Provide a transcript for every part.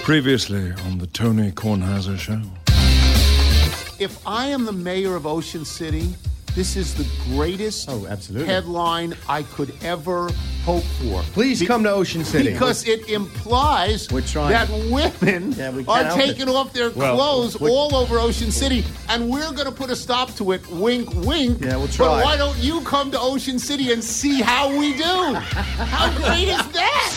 Previously on the Tony Kornheiser Show. If I am the mayor of Ocean City, this is the greatest headline I could ever hope for. Please come to Ocean City. Because it implies that women are taking off their clothes all over Ocean City, and we're going to put a stop to it. Wink, wink. Yeah, we'll try. But why don't you come to Ocean City and see how we do? How great is that?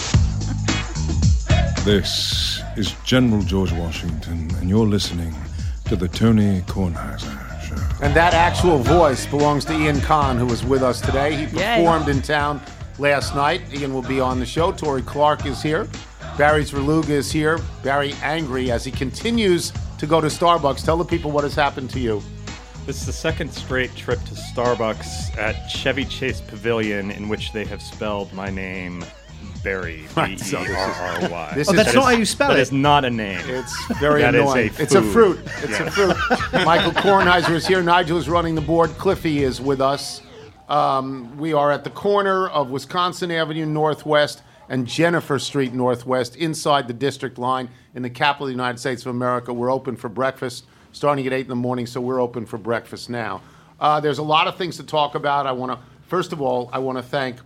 This is General George Washington, and you're listening to the Tony Kornheiser Show. And that actual voice belongs to Ian Kahn, who was with us today. He performed in town last night. Ian will be on the show. Tori Clark is here. Barry Zerluga is here. Barry angry as he continues to go to Starbucks. Tell the people what has happened to you. This is the second straight trip to Starbucks at Chevy Chase Pavilion in which they have spelled my name Barry, B-E-R-R-Y. That's not how you spell it. That is not a name. It's very annoying. It's a fruit. It's a fruit. Michael Kornheiser is here. Nigel is running the board. Cliffy is with us. We are at the corner of Wisconsin Avenue Northwest and Jennifer Street Northwest, inside the district line in the capital of the United States of America. We're open for breakfast starting at 8 in the morning, so we're open for breakfast now. There's a lot of things to talk about. First of all, I want to thank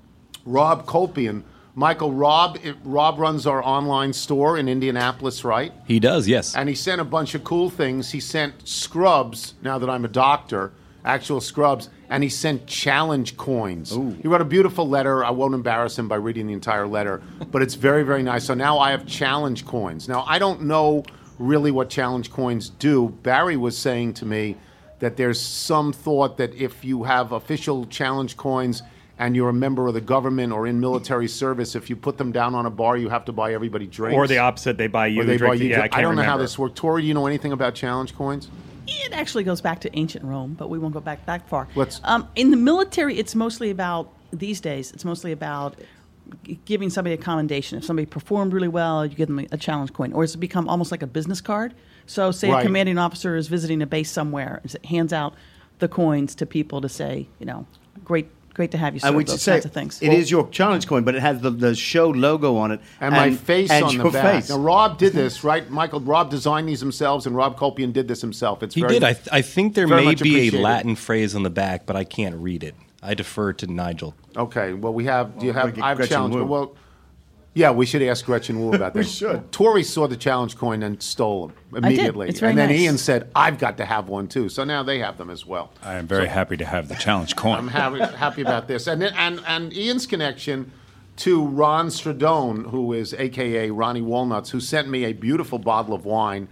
Rob Kolpian. Michael, Rob runs our online store in Indianapolis, right? He does, yes. And he sent a bunch of cool things. He sent scrubs, now that I'm a doctor, actual scrubs, and he sent challenge coins. Ooh. He wrote a beautiful letter. I won't embarrass him by reading the entire letter, but it's very, very nice. So now I have challenge coins. Now, I don't know really what challenge coins do. Barry was saying to me that there's some thought that if you have official challenge coins and you're a member of the government or in military service, if you put them down on a bar, you have to buy everybody drinks. Or the opposite, they buy you the drink. I don't know how this works. Tori, do you know anything about challenge coins? It actually goes back to ancient Rome, but we won't go back that far. Let's. In the military, it's mostly about, these days, it's mostly about giving somebody a commendation. If somebody performed really well, you give them a challenge coin. Or it's become almost like a business card. So say a commanding officer is visiting a base somewhere, and hands out the coins to people to say, great to have you serve, those kinds of things. It is your challenge coin, but it has the show logo on it. And my face on the back. Face. Now, Rob did this, right? Michael, Rob designed these himself, and Rob Kolpian did this himself. He did. I think there may be a Latin phrase on the back, but I can't read it. I defer to Nigel. Okay. Well, I have challenge. Well, yeah, we should ask Gretchen Wu about that. We should. Tori saw the challenge coin and stole them immediately. I did. It's very and then nice. Ian said, I've got to have one too. So now they have them as well. I am very happy to have the challenge coin. I'm happy about this. And Ian's connection to Ron Stradone, who is a.k.a. Ronnie Walnuts, who sent me a beautiful bottle of wine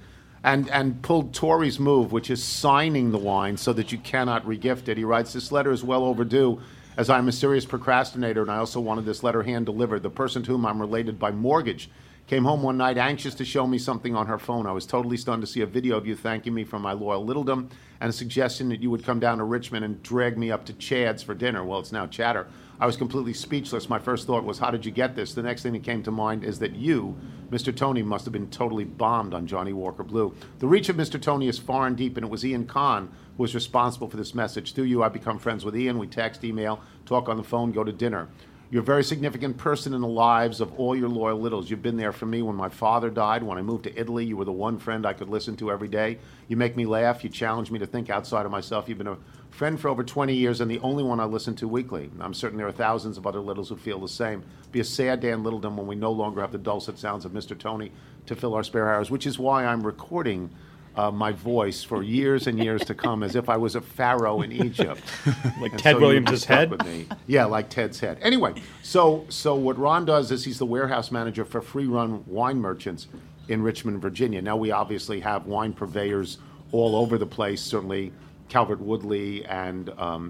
and pulled Tori's move, which is signing the wine so that you cannot regift it. He writes, this letter is well overdue, as I'm a serious procrastinator, and I also wanted this letter hand-delivered. The person to whom I'm related by mortgage came home one night anxious to show me something on her phone. I was totally stunned to see a video of you thanking me for my loyal littledom and a suggestion that you would come down to Richmond and drag me up to Chad's for dinner. Well, it's now Chatter. I was completely speechless. My first thought was, how did you get this? The next thing that came to mind is that you, Mr. Tony, must have been totally bombed on Johnny Walker Blue. The reach of Mr. Tony is far and deep, and it was Ian Kahn who was responsible for this message. Through you, I've become friends with Ian. We text, email, talk on the phone, go to dinner. You're a very significant person in the lives of all your loyal littles. You've been there for me when my father died. When I moved to Italy, you were the one friend I could listen to every day. You make me laugh. You challenge me to think outside of myself. You've been a friend for over 20 years and the only one I listen to weekly. I'm certain there are thousands of other littles who feel the same. Be a sad day in littledom when we no longer have the dulcet sounds of Mr. Tony to fill our spare hours, which is why I'm recording my voice for years and years to come, as if I was a pharaoh in Egypt. Like Ted Williams' head? With me. Yeah, like Ted's head. Anyway, so what Ron does is he's the warehouse manager for Free Run Wine Merchants in Richmond, Virginia. Now we obviously have wine purveyors all over the place, certainly Calvert Woodley and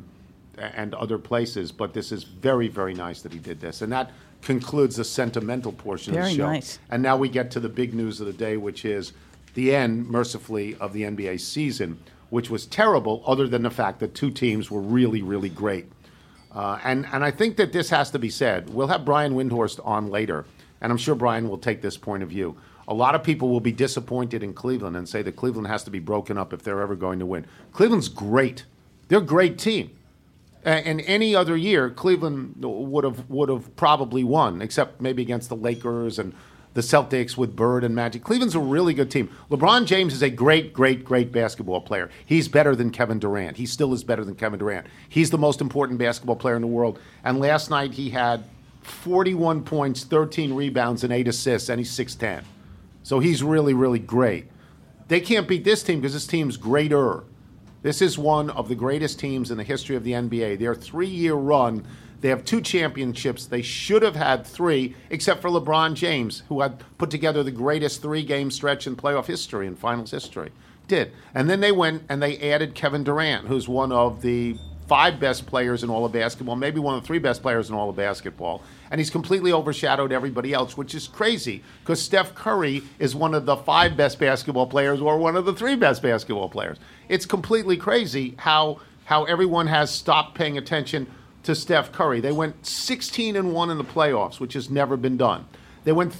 other places, but this is very, very nice that he did this. And that concludes the sentimental portion of the show. Very nice. And now we get to the big news of the day, which is the end, mercifully, of the NBA season, which was terrible, other than the fact that two teams were really, really great. And I think that this has to be said. We'll have Brian Windhorst on later, and I'm sure Brian will take this point of view. A lot of people will be disappointed in Cleveland and say that Cleveland has to be broken up if they're ever going to win. Cleveland's great. They're a great team. And any other year, Cleveland would have probably won, except maybe against the Lakers and the Celtics with Bird and Magic. Cleveland's a really good team. LeBron James is a great, great, great basketball player. He's better than Kevin Durant. He still is better than Kevin Durant. He's the most important basketball player in the world. And last night he had 41 points, 13 rebounds, and 8 assists, and he's 6'10". So he's really, really great. They can't beat this team because this team's greater. This is one of the greatest teams in the history of the NBA. Their 3-year run, they have 2 championships. They should have had 3, except for LeBron James, who had put together the greatest 3-game stretch in playoff history and finals history. Did. And then they went and they added Kevin Durant, who's one of the 5 best players in all of basketball, maybe one of the 3 best players in all of basketball. And he's completely overshadowed everybody else, which is crazy because Steph Curry is one of the 5 best basketball players or one of the 3 best basketball players. It's completely crazy how everyone has stopped paying attention to Steph Curry. They went 16-1 in the playoffs, which has never been done. They went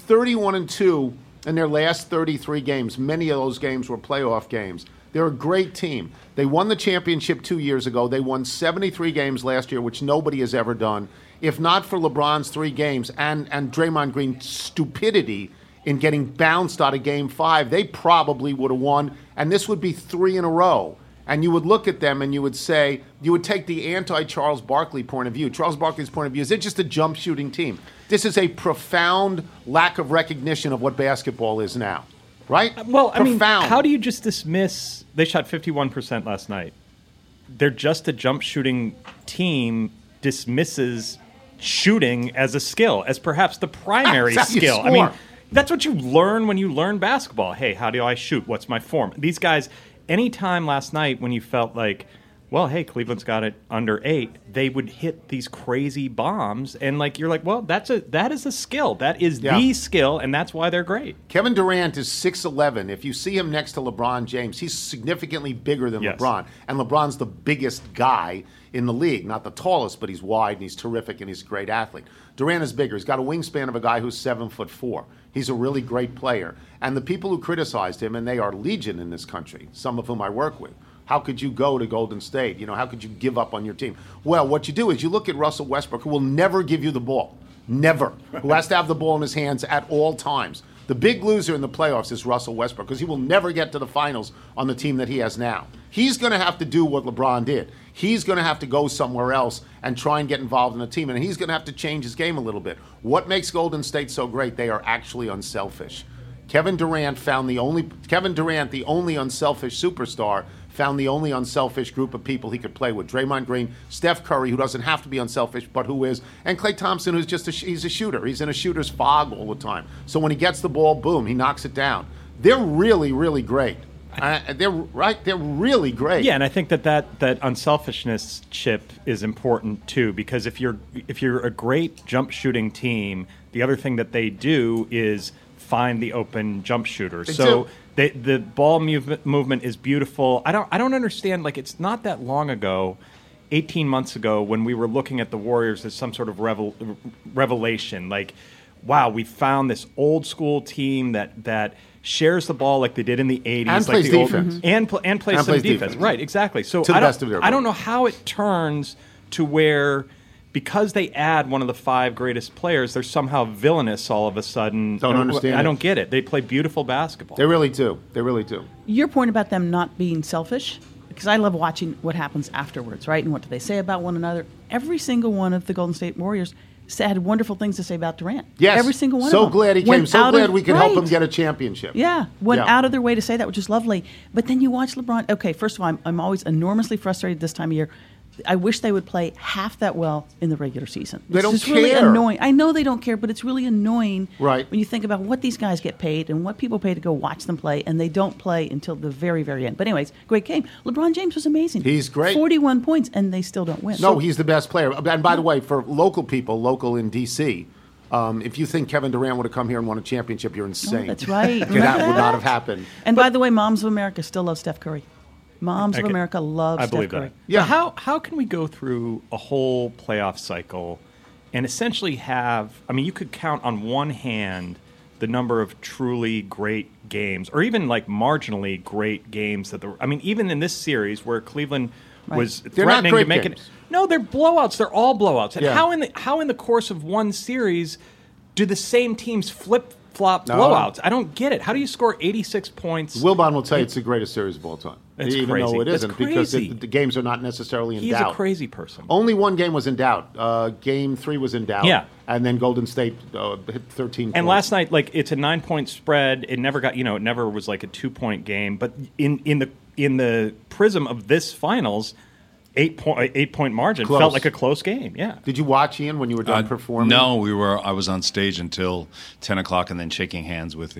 31-2 in their last 33 games. Many of those games were playoff games. They're a great team. They won the championship 2 years ago. They won 73 games last year, which nobody has ever done. If not for LeBron's 3 games and Draymond Green's stupidity in getting bounced out of Game 5, they probably would have won, and this would be 3 in a row. And you would look at them and you would say, you would take the anti-Charles Barkley point of view. Charles Barkley's point of view is they're just a jump shooting team. This is a profound lack of recognition of what basketball is now. Right? Well, profound. I mean, how do you just dismiss? They shot 51% last night. They're just a jump shooting team. Dismisses shooting as a skill, as perhaps the primary skill. I mean, that's what you learn when you learn basketball. Hey, how do I shoot? What's my form? These guys, anytime last night when you felt like, well, hey, Cleveland's got it under 8, they would hit these crazy bombs, and you're like, well, that is a skill. That is the skill, and that's why they're great. Kevin Durant is 6'11". If you see him next to LeBron James, he's significantly bigger than LeBron, and LeBron's the biggest guy in the league. Not the tallest, but he's wide, and he's terrific, and he's a great athlete. Durant is bigger. He's got a wingspan of a guy who's 7'4". He's a really great player. And the people who criticized him, and they are legion in this country, some of whom I work with, how could you go to Golden State? How could you give up on your team? Well, what you do is you look at Russell Westbrook, who will never give you the ball. Never. Who has to have the ball in his hands at all times. The big loser in the playoffs is Russell Westbrook because he will never get to the finals on the team that he has now. He's going to have to do what LeBron did. He's going to have to go somewhere else and try and get involved in the team, and he's going to have to change his game a little bit. What makes Golden State so great? They are actually unselfish. Kevin Durant, the only unselfish superstar, found the only unselfish group of people he could play with. Draymond Green, Steph Curry, who doesn't have to be unselfish, but who is, and Klay Thompson, who's just he's a shooter. He's in a shooter's fog all the time. So when he gets the ball, boom, he knocks it down. They're really, really great. They're really great. Yeah, and I think that unselfishness chip is important too, because if you're a great jump shooting team, the other thing that they do is find the open jump shooter. The ball movement is beautiful. I don't understand. It's not that long ago, 18 months ago, when we were looking at the Warriors as some sort of revelation. Wow, we found this old school team that shares the ball like they did in the 80s, and plays defense, and plays some defense. Right, exactly. So I don't know how it turns to where, because they add one of the 5 greatest players, they're somehow villainous all of a sudden. Don't understand. I don't get it. They play beautiful basketball. They really do. They really do. Your point about them not being selfish, because I love watching what happens afterwards, right? And what do they say about one another? Every single one of the Golden State Warriors had wonderful things to say about Durant. Yes. Every single one so of them. Glad he came. So glad we could help him get a championship. Yeah. Went out of their way to say that, which is lovely. But then you watch LeBron. Okay, first of all, I'm always enormously frustrated this time of year. I wish they would play half that well in the regular season. They don't care. It's really annoying. I know they don't care, but it's really annoying when you think about what these guys get paid and what people pay to go watch them play, and they don't play until the very, very end. But anyways, great game. LeBron James was amazing. He's great. 41 points, and they still don't win. No, he's the best player. And by the way, for local people, local in D.C., if you think Kevin Durant would have come here and won a championship, you're insane. Oh, that's right. That would not have happened. And by the way, Moms of America still love Steph Curry. Moms of America love Steph Curry. That. Yeah. How can we go through a whole playoff cycle and essentially have, you could count on one hand the number of truly great games, or even marginally great games even in this series where Cleveland was threatening to make it. No, they're blowouts. They're all blowouts. And how in the course of one series do the same teams flip flip-flop blowouts. I don't get it. How do you score 86 points? Wilbon will tell you it's the greatest series of all time. It's even crazy. though it It's isn't, because crazy. the games are not necessarily in He's doubt. a crazy person. Only one game was in doubt. Game 3 was in doubt. Yeah. And then Golden State hit 13 And points. last night, like, it's a 9-point spread. It never got, it never was like a 2-point game. But in the prism of this finals, 8-point margin Close. felt like a close game. Yeah. Did you watch, Ian, when you were done performing? No, I was on stage until 10 o'clock, and then shaking hands with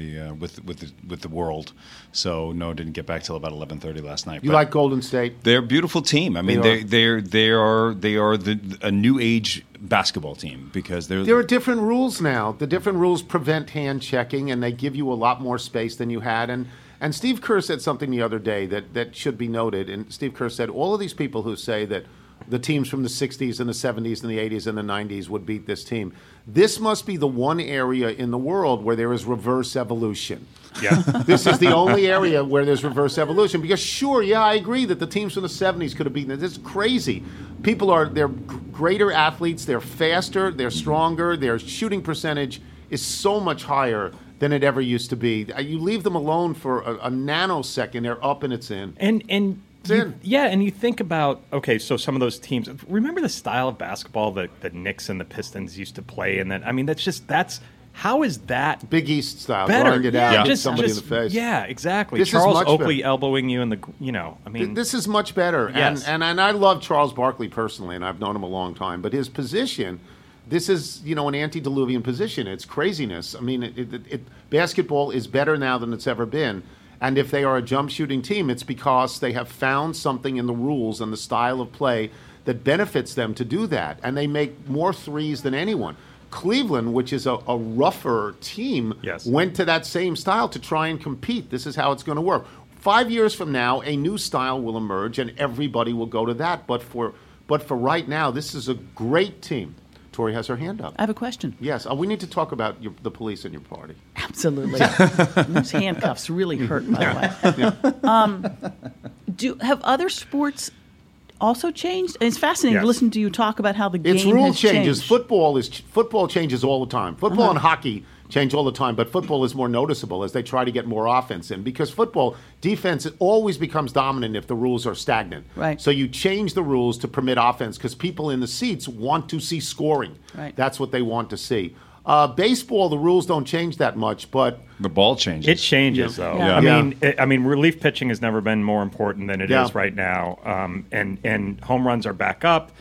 the world. So no, didn't get back till about 11:30 last night. You But like Golden State? they're a beautiful team. I mean, they are a new age basketball team because There are different rules now. The different rules prevent hand checking, and they give you a lot more space than you had. And Steve Kerr said something the other day that should be noted. And Steve Kerr said, all of these people who say that the teams from the 60s and the 70s and the 80s and the 90s would beat this team, this must be the one area in the world where there is reverse evolution. Yeah. This is the only area where there's reverse evolution. Because sure, yeah, I agree that the teams from the 70s could have beaten it. This is crazy. They're greater athletes, they're faster, they're stronger, their shooting percentage is so much higher than it ever used to be. You leave them alone for a nanosecond, they're up and it's in. And in. yeah, and you think about, okay, so some of those teams, remember the style of basketball that the Knicks and the Pistons used to play? And then, I mean, how is that Big East style, better? grind it out, hit just somebody in the face. Yeah, exactly. This is Charles much Oakley better. elbowing you in the, I mean. This is much better. Yes. And I love Charles Barkley personally, and I've known him a long time. But his position, this is, an antediluvian position. It's craziness. I mean, basketball is better now than it's ever been. And if they are a jump shooting team, it's because they have found something in the rules and the style of play that benefits them to do that. And they make more threes than anyone. Cleveland, which is a rougher team, Yes. went to that same style to try and compete. This is how it's going to work. 5 years from now, a new style will emerge, and everybody will go to that. But for right now, this is a great team. Tori has her hand up. I have a question. Yes, we need to talk about the police in your party. Absolutely. Those handcuffs really hurt, by the way. Have other sports also changed? And it's fascinating to Yes. listen to you talk about how the game It's rule has changes. changed. Football changes all the time. Football and hockey change all the time, but football is more noticeable as they try to get more offense in, because football defense always becomes dominant if the rules are stagnant. Right. So you change the rules to permit offense because people in the seats want to see scoring. Right. That's what they want to see. Baseball, the rules don't change that much, but the ball changes. It changes, though. Yeah. I mean, relief pitching has never been more important than it Yeah. is right now. And home runs are back up.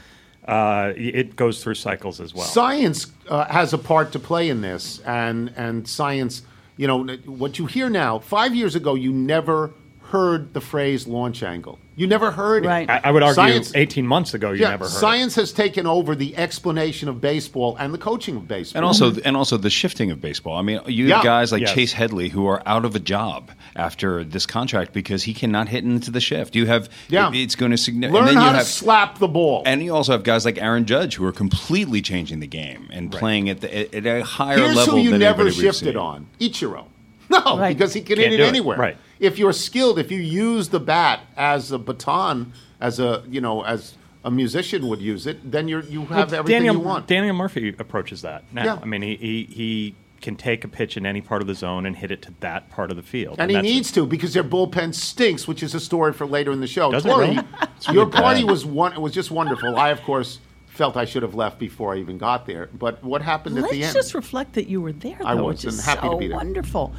It goes through cycles as well. Science has a part to play in this, and science, what you hear now, 5 years ago, you never heard the phrase launch angle. You never heard Right. it. I would argue Science, 18 months ago you never heard science has taken over the explanation of baseball and the coaching of baseball. And also the shifting of baseball. I mean, you have Yeah. guys like Yes. Chase Headley who are out of a job after this contract because he cannot hit into the shift. You have it's going to significantly learn and then how you to have slap the ball. and you also have guys like Aaron Judge who are completely changing the game and playing at a higher Here's level who you than never anybody we've shifted seen. on: Ichiro. No, Right. because he can Can't hit do it it. anywhere. Right. If you're skilled, if you use the bat as a baton, as a musician would use it, then you have everything you want. Daniel Murphy approaches that now. Yeah. I mean, he can take a pitch in any part of the zone and hit it to that part of the field. And he that's- needs to, because their bullpen stinks, which is a story for later in the show. Does it Tori, really? your party was just wonderful. I, of course, felt I should have left before I even got there. But what happened at the Let's end? just reflect that you were there, though, I was, which is and happy so to be there. wonderful.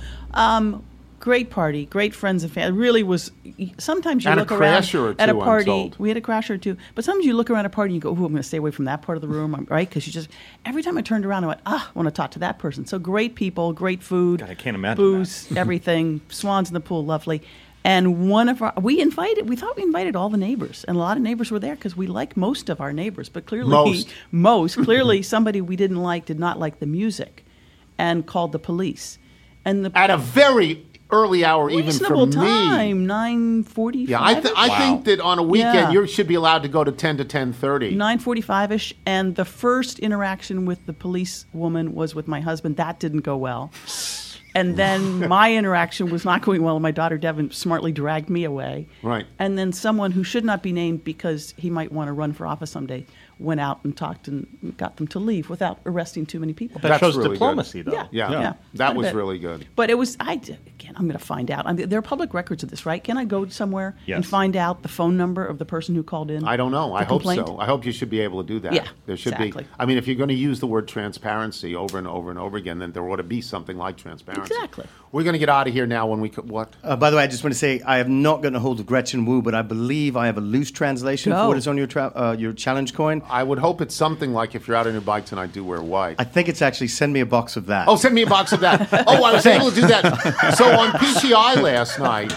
Great party, great friends and family. It really was. Sometimes you And a look around crasher or at a two, I'm party. told. We had a crasher or two, but sometimes you look around a party and you go, "Ooh, I'm going to stay away from that part of the room," right? Because you just every time I turned around, I went, I want to talk to that person. So great people, great food, God, I can't imagine booze, everything, swans in the pool, lovely. And we thought we invited all the neighbors, and a lot of neighbors were there because we like most of our neighbors, but clearly clearly somebody we did not like the music, and called the police. And the At a very early hour, even for reasonable me. time, 9:45. Yeah, I think that on a weekend Yeah. you should be allowed to go to 10 to 10:30. 9:45ish, and the first interaction with the police woman was with my husband. That didn't go well. And then my interaction was not going well, and my daughter Devin smartly dragged me away. Right. And then someone who should not be named because he might want to run for office someday went out and talked and got them to leave without arresting too many people. That shows really diplomacy, though. Yeah. That was really good. But it was, again, I'm going to find out. There are public records of this, right? Can I go somewhere and find out the phone number of the person who called in? I don't know. I hope so. I hope you should be able to do that. Yeah, there should exactly. be. I mean, if you're going to use the word transparency over and over and over again, then there ought to be something like transparency. Exactly. We're going to get out of here now when we what? By the way, I just want to say I have not gotten a hold of Gretchen Wu, but I believe I have a loose translation for what is on your challenge coin. I would hope it's something like, if you're out on your bike tonight, do wear white. I think it's actually send me a box of that. Oh, send me a box of that. Oh, I was able to do that. So on PTI last night,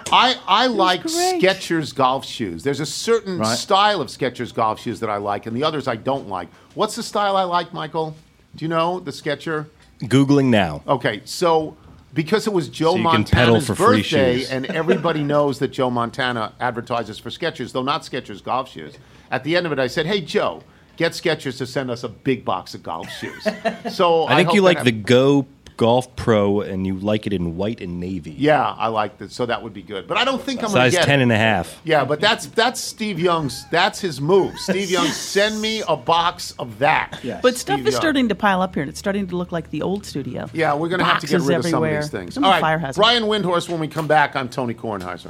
I like Skechers golf shoes. There's a certain style of Skechers golf shoes that I like, and the others I don't like. What's the style I like, Michael? Do you know the Skechers? Googling now. Okay, so because it was Joe you can pedal Montana's for free birthday, shoes. and everybody knows that Joe Montana advertises for Skechers, though not Skechers golf shoes. At the end of it, I said, "Hey, Joe, get Skechers to send us a big box of golf shoes." So I think hope you that like the Go Golf Pro, and you like it in white and navy. Yeah, I like that. So that would be good. But I don't think I'm going to Size get 10 and a half. Yeah, but that's Steve Young's. That's his move. Steve Young, send me a box of that. Yeah. But stuff Steve is Young. starting to pile up here, and it's starting to look like the old studio. Yeah, we're going to have to get Boxes rid of some of everywhere. these things. Some All right, fire hazard. Brian Windhorst, when we come back, I'm Tony Kornheiser.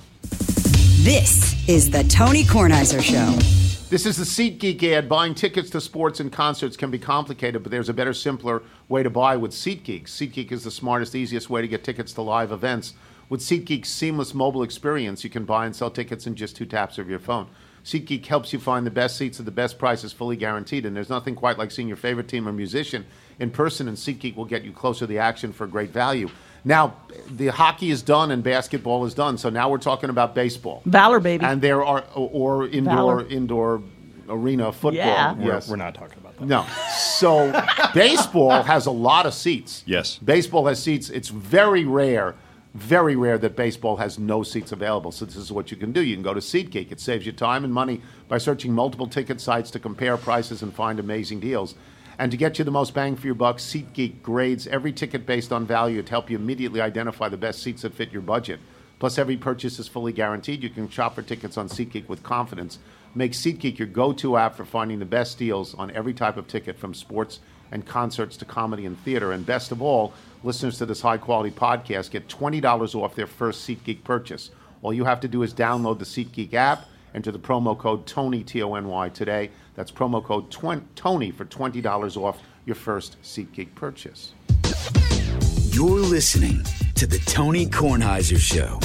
This is the Tony Kornheiser Show. This is the SeatGeek ad. Buying tickets to sports and concerts can be complicated, but there's a better, simpler way to buy with SeatGeek. SeatGeek is the smartest, easiest way to get tickets to live events. With SeatGeek's seamless mobile experience, you can buy and sell tickets in just 2 taps of your phone. SeatGeek helps you find the best seats at the best prices, fully guaranteed, and there's nothing quite like seeing your favorite team or musician in person, and SeatGeek will get you closer to the action for great value. Now, the hockey is done and basketball is done, so now we're talking about baseball. Valor, baby. And there are, or indoor arena football. Yeah. Yes. We're not talking about that. No. So baseball has a lot of seats. Yes. Baseball has seats. It's very rare that baseball has no seats available. So this is what you can do. You can go to SeatGeek. It saves you time and money by searching multiple ticket sites to compare prices and find amazing deals. And to get you the most bang for your buck, SeatGeek grades every ticket based on value to help you immediately identify the best seats that fit your budget. Plus, every purchase is fully guaranteed. You can shop for tickets on SeatGeek with confidence. Make SeatGeek your go-to app for finding the best deals on every type of ticket, from sports and concerts to comedy and theater. And best of all, listeners to this high-quality podcast get $20 off their first SeatGeek purchase. All you have to do is download the SeatGeek app, enter the promo code TONY, T-O-N-Y, today. That's promo code TONY for $20 off your first SeatGeek purchase. You're listening to the Tony Kornheiser Show.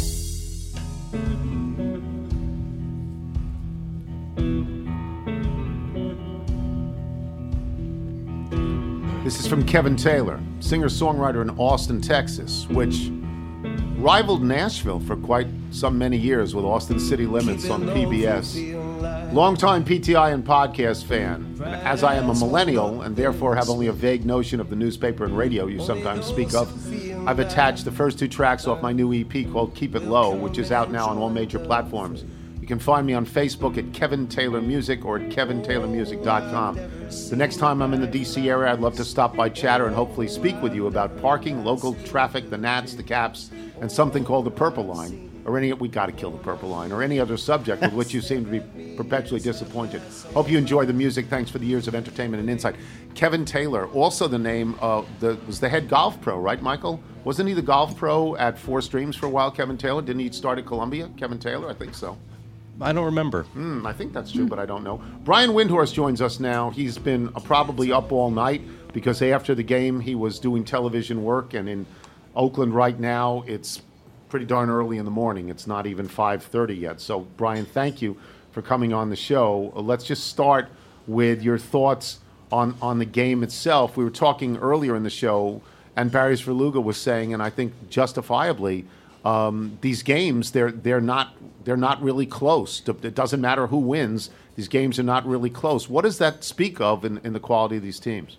This is from Kevin Taylor, singer-songwriter in Austin, Texas, which rivaled Nashville for quite some many years with Austin City Limits on PBS. Longtime PTI and podcast fan. And as I am a millennial and therefore have only a vague notion of the newspaper and radio you sometimes speak of, I've attached the first 2 tracks off my new EP called Keep It Low, which is out now on all major platforms. You can find me on Facebook at Kevin Taylor Music or at kevintaylormusic.com. The next time I'm in the D.C. area, I'd love to stop by Chatter and hopefully speak with you about parking, local traffic, the Nats, the Caps, and something called the Purple Line, or we gotta kill the Purple Line, or any other subject with which you seem to be perpetually disappointed. Hope you enjoy the music. Thanks for the years of entertainment and insight. Kevin Taylor, also the name of was the head golf pro, right, Michael? Wasn't he the golf pro at Four Streams for a while, Kevin Taylor? Didn't he start at Columbia, Kevin Taylor? I think so. I don't remember. I think that's true, but I don't know. Brian Windhorst joins us now. He's been probably up all night because after the game he was doing television work, and in Oakland right now it's pretty darn early in the morning. It's not even 5:30 yet. So, Brian, thank you for coming on the show. Let's just start with your thoughts on the game itself. We were talking earlier in the show, and Barry Svrluga was saying, and I think justifiably, these games they're not really close. It doesn't matter who wins. These games are not really close. What does that speak of in the quality of these teams?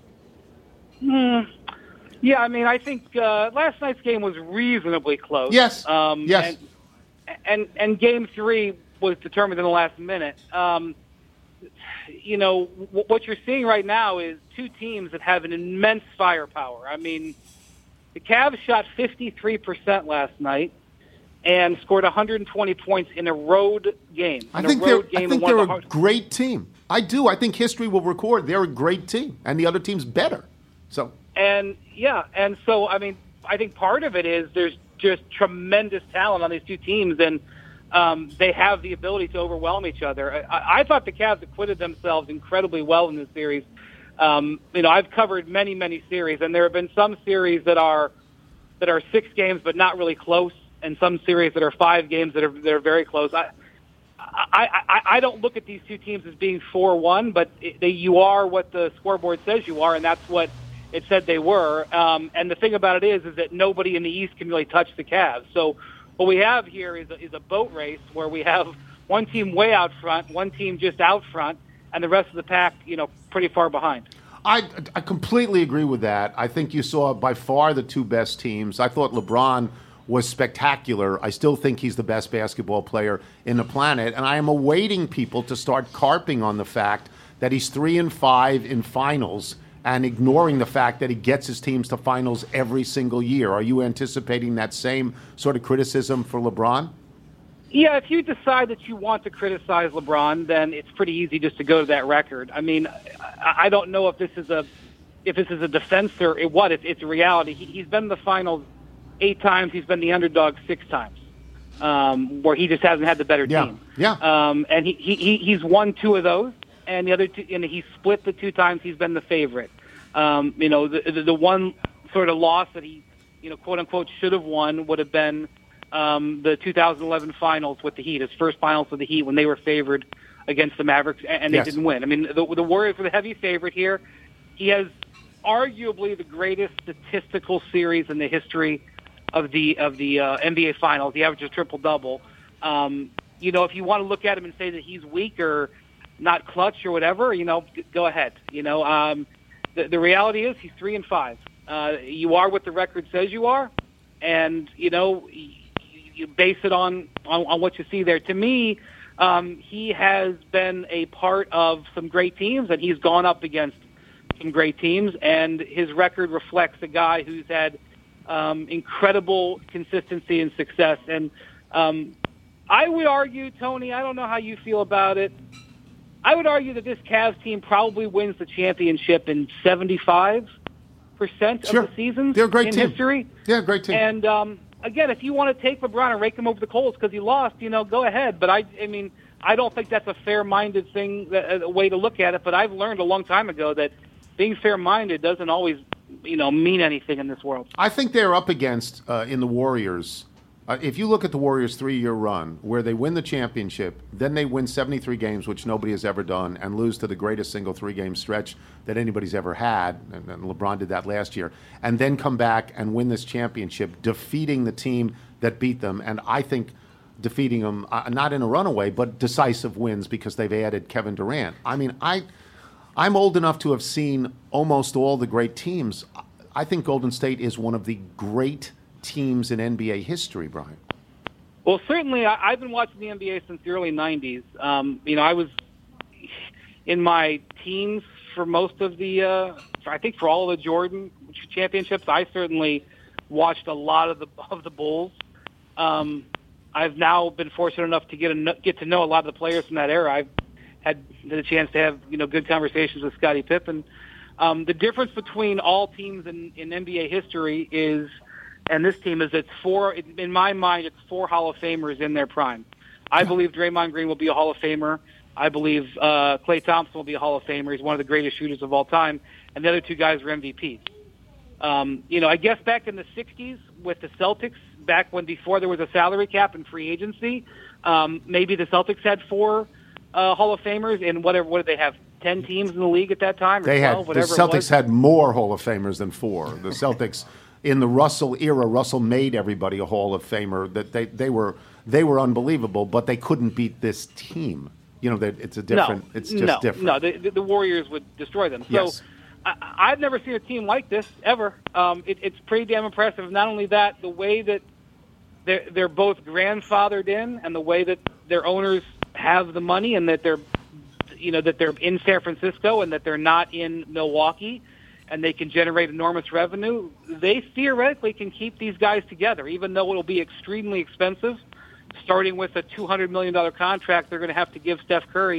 Yeah, I mean, I think last night's game was reasonably close. Yes. Yes. And Game 3 was determined in the last minute. You know, what you're seeing right now is 2 teams that have an immense firepower. I mean, the Cavs shot 53% last night and scored 120 points in a road game. I think they're a great team. I do. I think history will record they're a great team, and the other team's better. So and so I mean, I think part of it is there's just tremendous talent on these two teams, and they have the ability to overwhelm each other. I thought the Cavs acquitted themselves incredibly well in this series. I've covered many series, and there have been some series that are 6 games but not really close, and some series that are 5 games that are very close. I don't look at these two teams as being 4-1, but you are what the scoreboard says you are, and that's what it said they were. And the thing about it is that nobody in the East can really touch the Cavs. So what we have here is a boat race where we have one team way out front, one team just out front, and the rest of the pack, pretty far behind. I completely agree with that. I think you saw by far the two best teams. I thought LeBron was spectacular. I still think he's the best basketball player in the planet, and I am awaiting people to start carping on the fact that he's 3-5 in finals and ignoring the fact that he gets his teams to finals every single year. Are you anticipating that same sort of criticism for LeBron? Yeah, if you decide that you want to criticize LeBron, then it's pretty easy just to go to that record. I mean, I don't know if this is a defense or what. It's a reality. He's been in the finals 8 times. He's been the underdog 6 times, where he just hasn't had the better team. Yeah. And he's won 2 of those, and the other 2, and he split the 2 times he's been the favorite. The one sort of loss that he, quote unquote, should have won would have been the 2011 finals with the Heat, his first finals with the Heat when they were favored against the Mavericks, and they didn't win. I mean, the Warriors were the heavy favorite here. He has arguably the greatest statistical series in the history of the NBA Finals. He averages triple-double. If you want to look at him and say that he's weak or not clutch or whatever, go ahead. The reality is he's 3-5. You are what the record says you are, and you base it on what you see there. To me, he has been a part of some great teams, and he's gone up against some great teams, and his record reflects a guy who's had incredible consistency and success. And I would argue, Tony, I don't know how you feel about it, I would argue that this Cavs team probably wins the championship in 75% of the season. They're a great in team. History. Yeah, great team. And again, if you want to take LeBron and rake him over the coals because he lost, go ahead. But I don't think that's a fair-minded thing, a way to look at it. But I've learned a long time ago that being fair-minded doesn't always, mean anything in this world. I think they're up against in the Warriors. If you look at the Warriors' 3-year run, where they win the championship, then they win 73 games, which nobody has ever done, and lose to the greatest single 3-game stretch that anybody's ever had, and LeBron did that last year, and then come back and win this championship, defeating the team that beat them, and I think defeating them, not in a runaway, but decisive wins because they've added Kevin Durant. I mean, I'm old enough to have seen almost all the great teams. I think Golden State is one of the great teams in NBA history, Brian. Well, certainly, I've been watching the NBA since the early 90s. I was in my teens for most of I think for all of the Jordan championships. I certainly watched a lot of the Bulls. I've now been fortunate enough to get to know a lot of the players from that era. I've had the chance to have good conversations with Scottie Pippen. The difference between all teams in NBA history is, and this team is, in my mind, it's 4 Hall of Famers in their prime. I believe Draymond Green will be a Hall of Famer. I believe Klay Thompson will be a Hall of Famer. He's one of the greatest shooters of all time. And the other 2 guys are MVPs. I guess back in the 60s with the Celtics, before there was a salary cap and free agency, maybe the Celtics had 4 Hall of Famers. And what did they have? 10 teams in the league at that time? Or 12, the Celtics had more Hall of Famers than 4. The Celtics... In the Russell era, Russell made everybody a Hall of Famer. That they were unbelievable, but they couldn't beat this team. It's a different. It's just different. No, the Warriors would destroy them. Yes. So I've never seen a team like this ever. It's pretty damn impressive. Not only that, the way that they're both grandfathered in, and the way that their owners have the money, and that they're in San Francisco, and that they're not in Milwaukee, and they can generate enormous revenue, they theoretically can keep these guys together, even though it'll be extremely expensive, starting with a $200 million contract they're going to have to give Steph Curry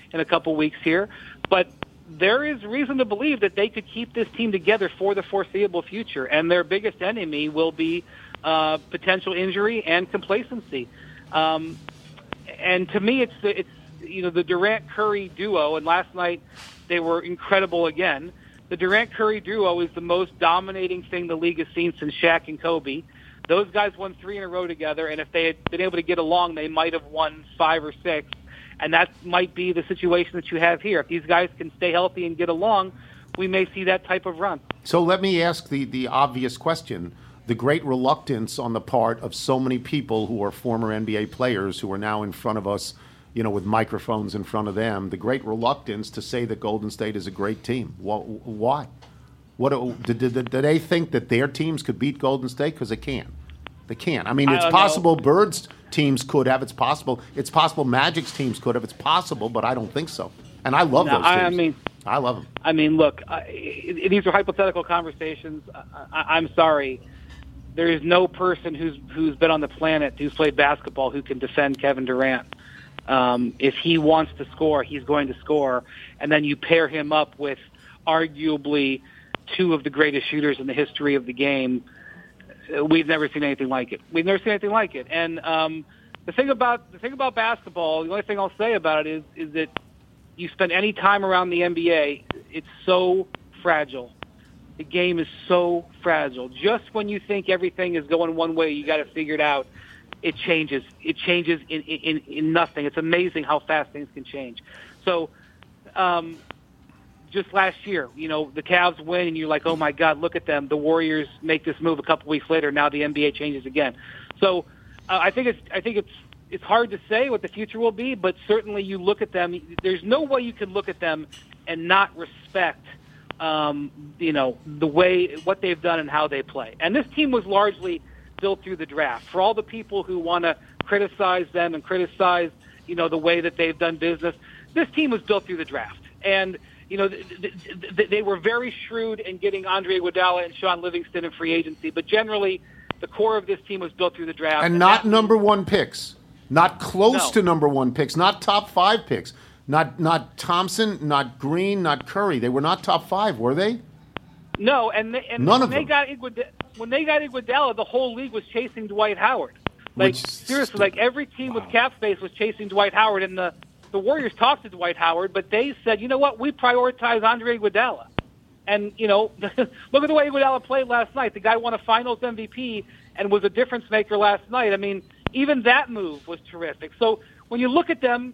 in a couple weeks here. But there is reason to believe that they could keep this team together for the foreseeable future, and their biggest enemy will be potential injury and complacency. And to me, it's the Durant-Curry duo, and last night they were incredible again. The Durant-Curry duo is the most dominating thing the league has seen since Shaq and Kobe. Those guys won 3 in a row together, and if they had been able to get along, they might have won 5 or 6. And that might be the situation that you have here. If these guys can stay healthy and get along, we may see that type of run. So let me ask the obvious question. The great reluctance on the part of so many people who are former NBA players who are now in front of us, with microphones in front of them, the great reluctance to say that Golden State is a great team. Why? Did they think that their teams could beat Golden State? Because they can't. They can't. I mean, it's possible Birds teams could have. It's possible Magic's teams could have. It's possible, but I don't think so. And I love those teams. I love them. I mean, look, these are hypothetical conversations. I'm sorry. There is no person who's been on the planet who's played basketball who can defend Kevin Durant. If he wants to score, he's going to score. And then you pair him up with arguably 2 of the greatest shooters in the history of the game. We've never seen anything like it. And the thing about basketball, the only thing I'll say about it is that you spend any time around the NBA, it's so fragile. The game is so fragile. Just when you think everything is going one way, you got to figure it out. It changes. It changes in nothing. It's amazing how fast things can change. So, just last year, the Cavs win, and you're like, oh my God, look at them. The Warriors make this move a couple weeks later. Now the NBA changes again. So, I think it's hard to say what the future will be, but certainly you look at them. There's no way you can look at them and not respect, the way what they've done and how they play. And this team was largely built through the draft. For all the people who want to criticize them and criticize, the way that they've done business, this team was built through the draft. And, they were very shrewd in getting Andre Iguodala and Sean Livingston in free agency. But generally, the core of this team was built through the draft. And not number 1 picks. Not close to number 1 picks. Not top 5 picks. Not Thompson, not Green, not Curry. They were not top 5, were they? No, and none of them. When they got Iguodala, the whole league was chasing Dwight Howard. Seriously, every team with cap space was chasing Dwight Howard, and the Warriors talked to Dwight Howard, but they said, you know what, we prioritize Andre Iguodala. And, look at the way Iguodala played last night. The guy won a Finals MVP and was a difference maker last night. I mean, even that move was terrific. So when you look at them,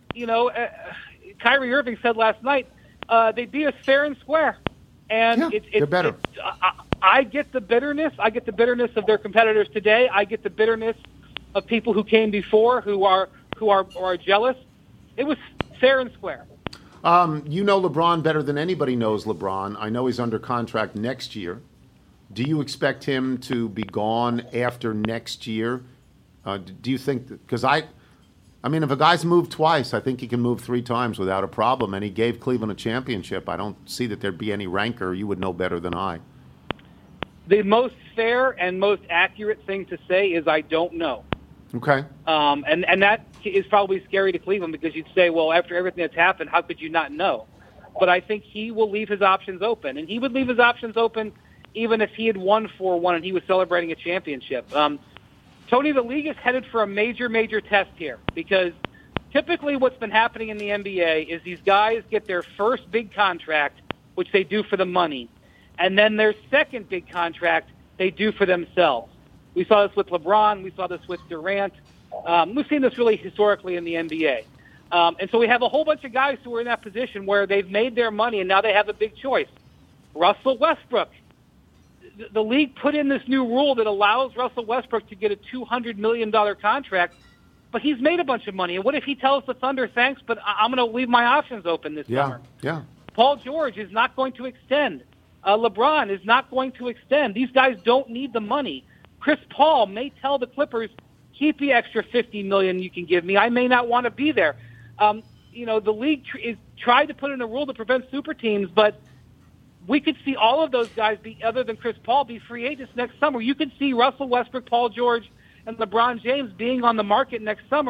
Kyrie Irving said last night, they beat us fair and square. And they're better. I get the bitterness. I get the bitterness of their competitors today. I get the bitterness of people who came before who are jealous. It was fair and square. You know LeBron better than anybody knows LeBron. I know he's under contract next year. Do you expect him to be gone after next year? Do you think? Because if a guy's moved twice, I think he can move 3 times without a problem. And he gave Cleveland a championship. I don't see that there'd be any rancor. You would know better than I. The most fair and most accurate thing to say is I don't know. Okay. And that is probably scary to Cleveland because you'd say, well, after everything that's happened, how could you not know? But I think he will leave his options open. And he would leave his options open even if he had won 4-1 and he was celebrating a championship. Tony, the league is headed for a major, major test here because typically what's been happening in the NBA is these guys get their first big contract, which they do for the money, and then their second big contract they do for themselves. We saw this with LeBron. We saw this with Durant. We've seen this really historically in the NBA. And so we have a whole bunch of guys who are in that position where they've made their money and now they have a big choice. Russell Westbrook. The league put in this new rule that allows Russell Westbrook to get a $200 million contract, but he's made a bunch of money. And what if he tells the Thunder, thanks, but I'm going to leave my options open this summer? Yeah. Paul George is not going to extend. LeBron is not going to extend. These guys don't need the money. Chris Paul may tell the Clippers, keep the extra $50 million you can give me. I may not want to be there. The league is tried to put in a rule to prevent super teams, but we could see all of those guys, other than Chris Paul, be free agents next summer. You could see Russell Westbrook, Paul George, and LeBron James being on the market next summer,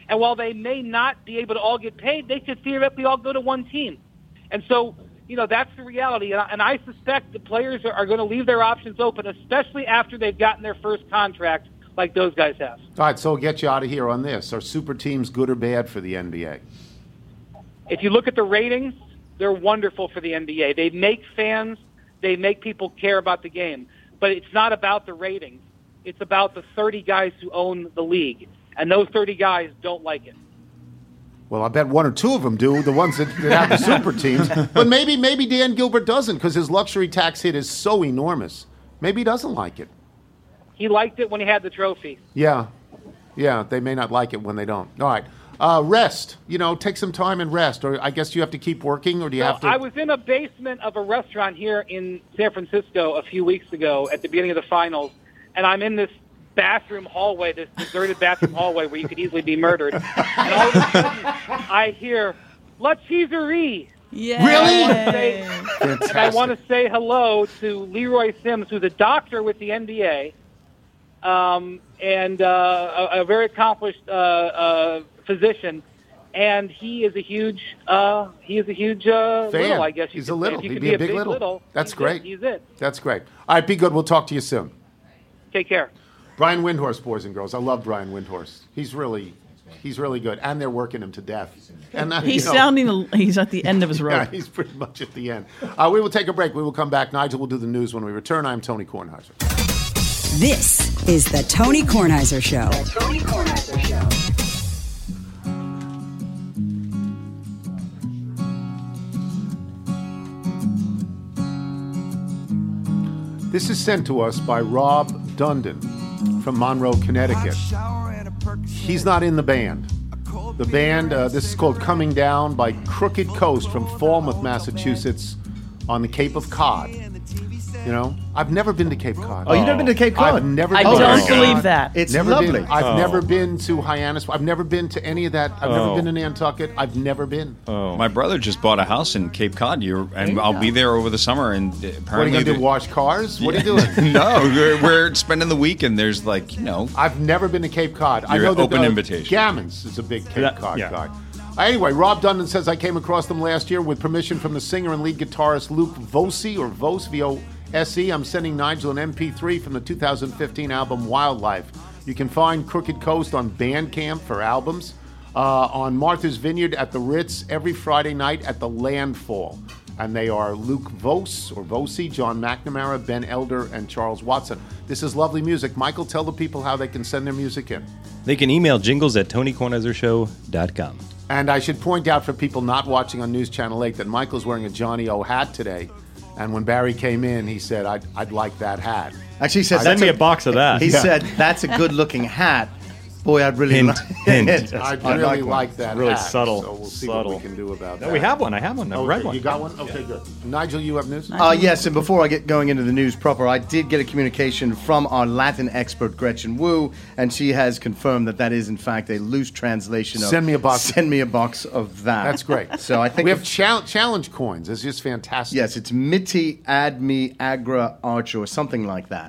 And while they may not be able to all get paid, they could theoretically all go to one team. And so, that's the reality. And I suspect the players are going to leave their options open, especially after they've gotten their first contract like those guys have. All right, so we'll get you out of here on this. Are super teams good or bad for the NBA? If you look at the ratings, they're wonderful for the NBA. They make fans, they make people care about the game. But it's not about the ratings. It's about the 30 guys who own the league. And those 30 guys don't like it. Well, I bet one or two of them do, the ones that have the super teams. But maybe Dan Gilbert doesn't because his luxury tax hit is so enormous. Maybe he doesn't like it. He liked it when he had the trophy. Yeah, they may not like it when they don't. All right. Rest. Take some time and rest. Or I guess you have to keep working, or do you have to? I was in a basement of a restaurant here in San Francisco a few weeks ago at the beginning of the finals, and I'm in this bathroom hallway, this deserted bathroom hallway where you could easily be murdered. And all of a sudden, I hear, La Cheeserie. Yeah. Really? And I want to say hello to Leroy Sims, who's a doctor with the NBA, and a very accomplished physician, and he is a huge fan. little, I guess. He's a little. He He'd could be a big little. That's great. He's it. That's great. All right, be good. We'll talk to you soon. Take care. Brian Windhorst, boys and girls. I love Brian Windhorst. He's really good, and they're working him to death. And he's he's at the end of his rope. Yeah, he's pretty much at the end. We will take a break. We will come back. Nigel will do the news when we return. I'm Tony Kornheiser. This is the Tony Kornheiser Show. The Tony Kornheiser Show. This is sent to us by Rob Dundon from Monroe, Connecticut. He's not in the band. The band, this is called Coming Down by Crooked Coast from Falmouth, Massachusetts on the Cape of Cod. I've never been to Cape Cod. Oh, you've never been to Cape Cod? I've never I been don't believe that. It's lovely. I've never been to Hyannis. I've never been to any of that. I've never been to Nantucket. I've never been. My brother just bought a house in Cape Cod, and I'll be there over the summer. And apparently, what are you going to do? Wash cars? What are you doing? No, we're spending the week, and there's I've never been to Cape Cod. I know that open invitation. Gammons is a big Cape Cod guy. Anyway, Rob Dundon says I came across them last year with permission from the singer and lead guitarist Luke Vose, or Vose, V-O-S-E. I'm sending Nigel an MP3 from the 2015 album Wildlife. You can find Crooked Coast on Bandcamp for albums, on Martha's Vineyard at the Ritz every Friday night at the Landfall. And they are Luke Vose, or Vose, John McNamara, Ben Elder, and Charles Watson. This is lovely music. Michael, tell the people how they can send their music in. They can email jingles@TonyKornheiserShow.com. And I should point out for people not watching on News Channel 8 that Michael's wearing a Johnny O hat today. And when Barry came in, he said, I'd like that hat. Actually, he said, send me a box of that. He said, that's a good-looking hat. Boy, I'd really hint. I'd really like that really hat. subtle. So we'll see what we can do about that. We have one. I have one. I've read one. You got one? Okay, good. Nigel, you have news? Yes, and before I get going into the news proper, I did get a communication from our Latin expert, Gretchen Wu, and she has confirmed that is, in fact, a loose translation of Send me a box. Send me a box of that. That's great. So I think we have challenge coins. It's just fantastic. Yes, it's Miti Admi Agra Archer or something like that.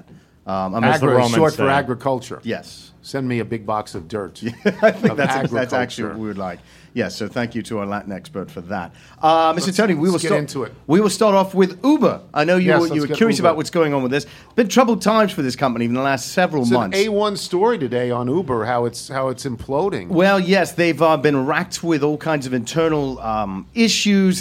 Agra is short for agriculture. Yes. Send me a big box of dirt. I think that's actually what we would like. Yes, so thank you to our Latin expert for that. Mr. Tony, we will get into it. We will start off with Uber. I know you were curious about what's going on with this. Been troubled times for this company in the last several months. It's an A1 story today on Uber, how it's imploding. Well, yes, they've been racked with all kinds of internal issues.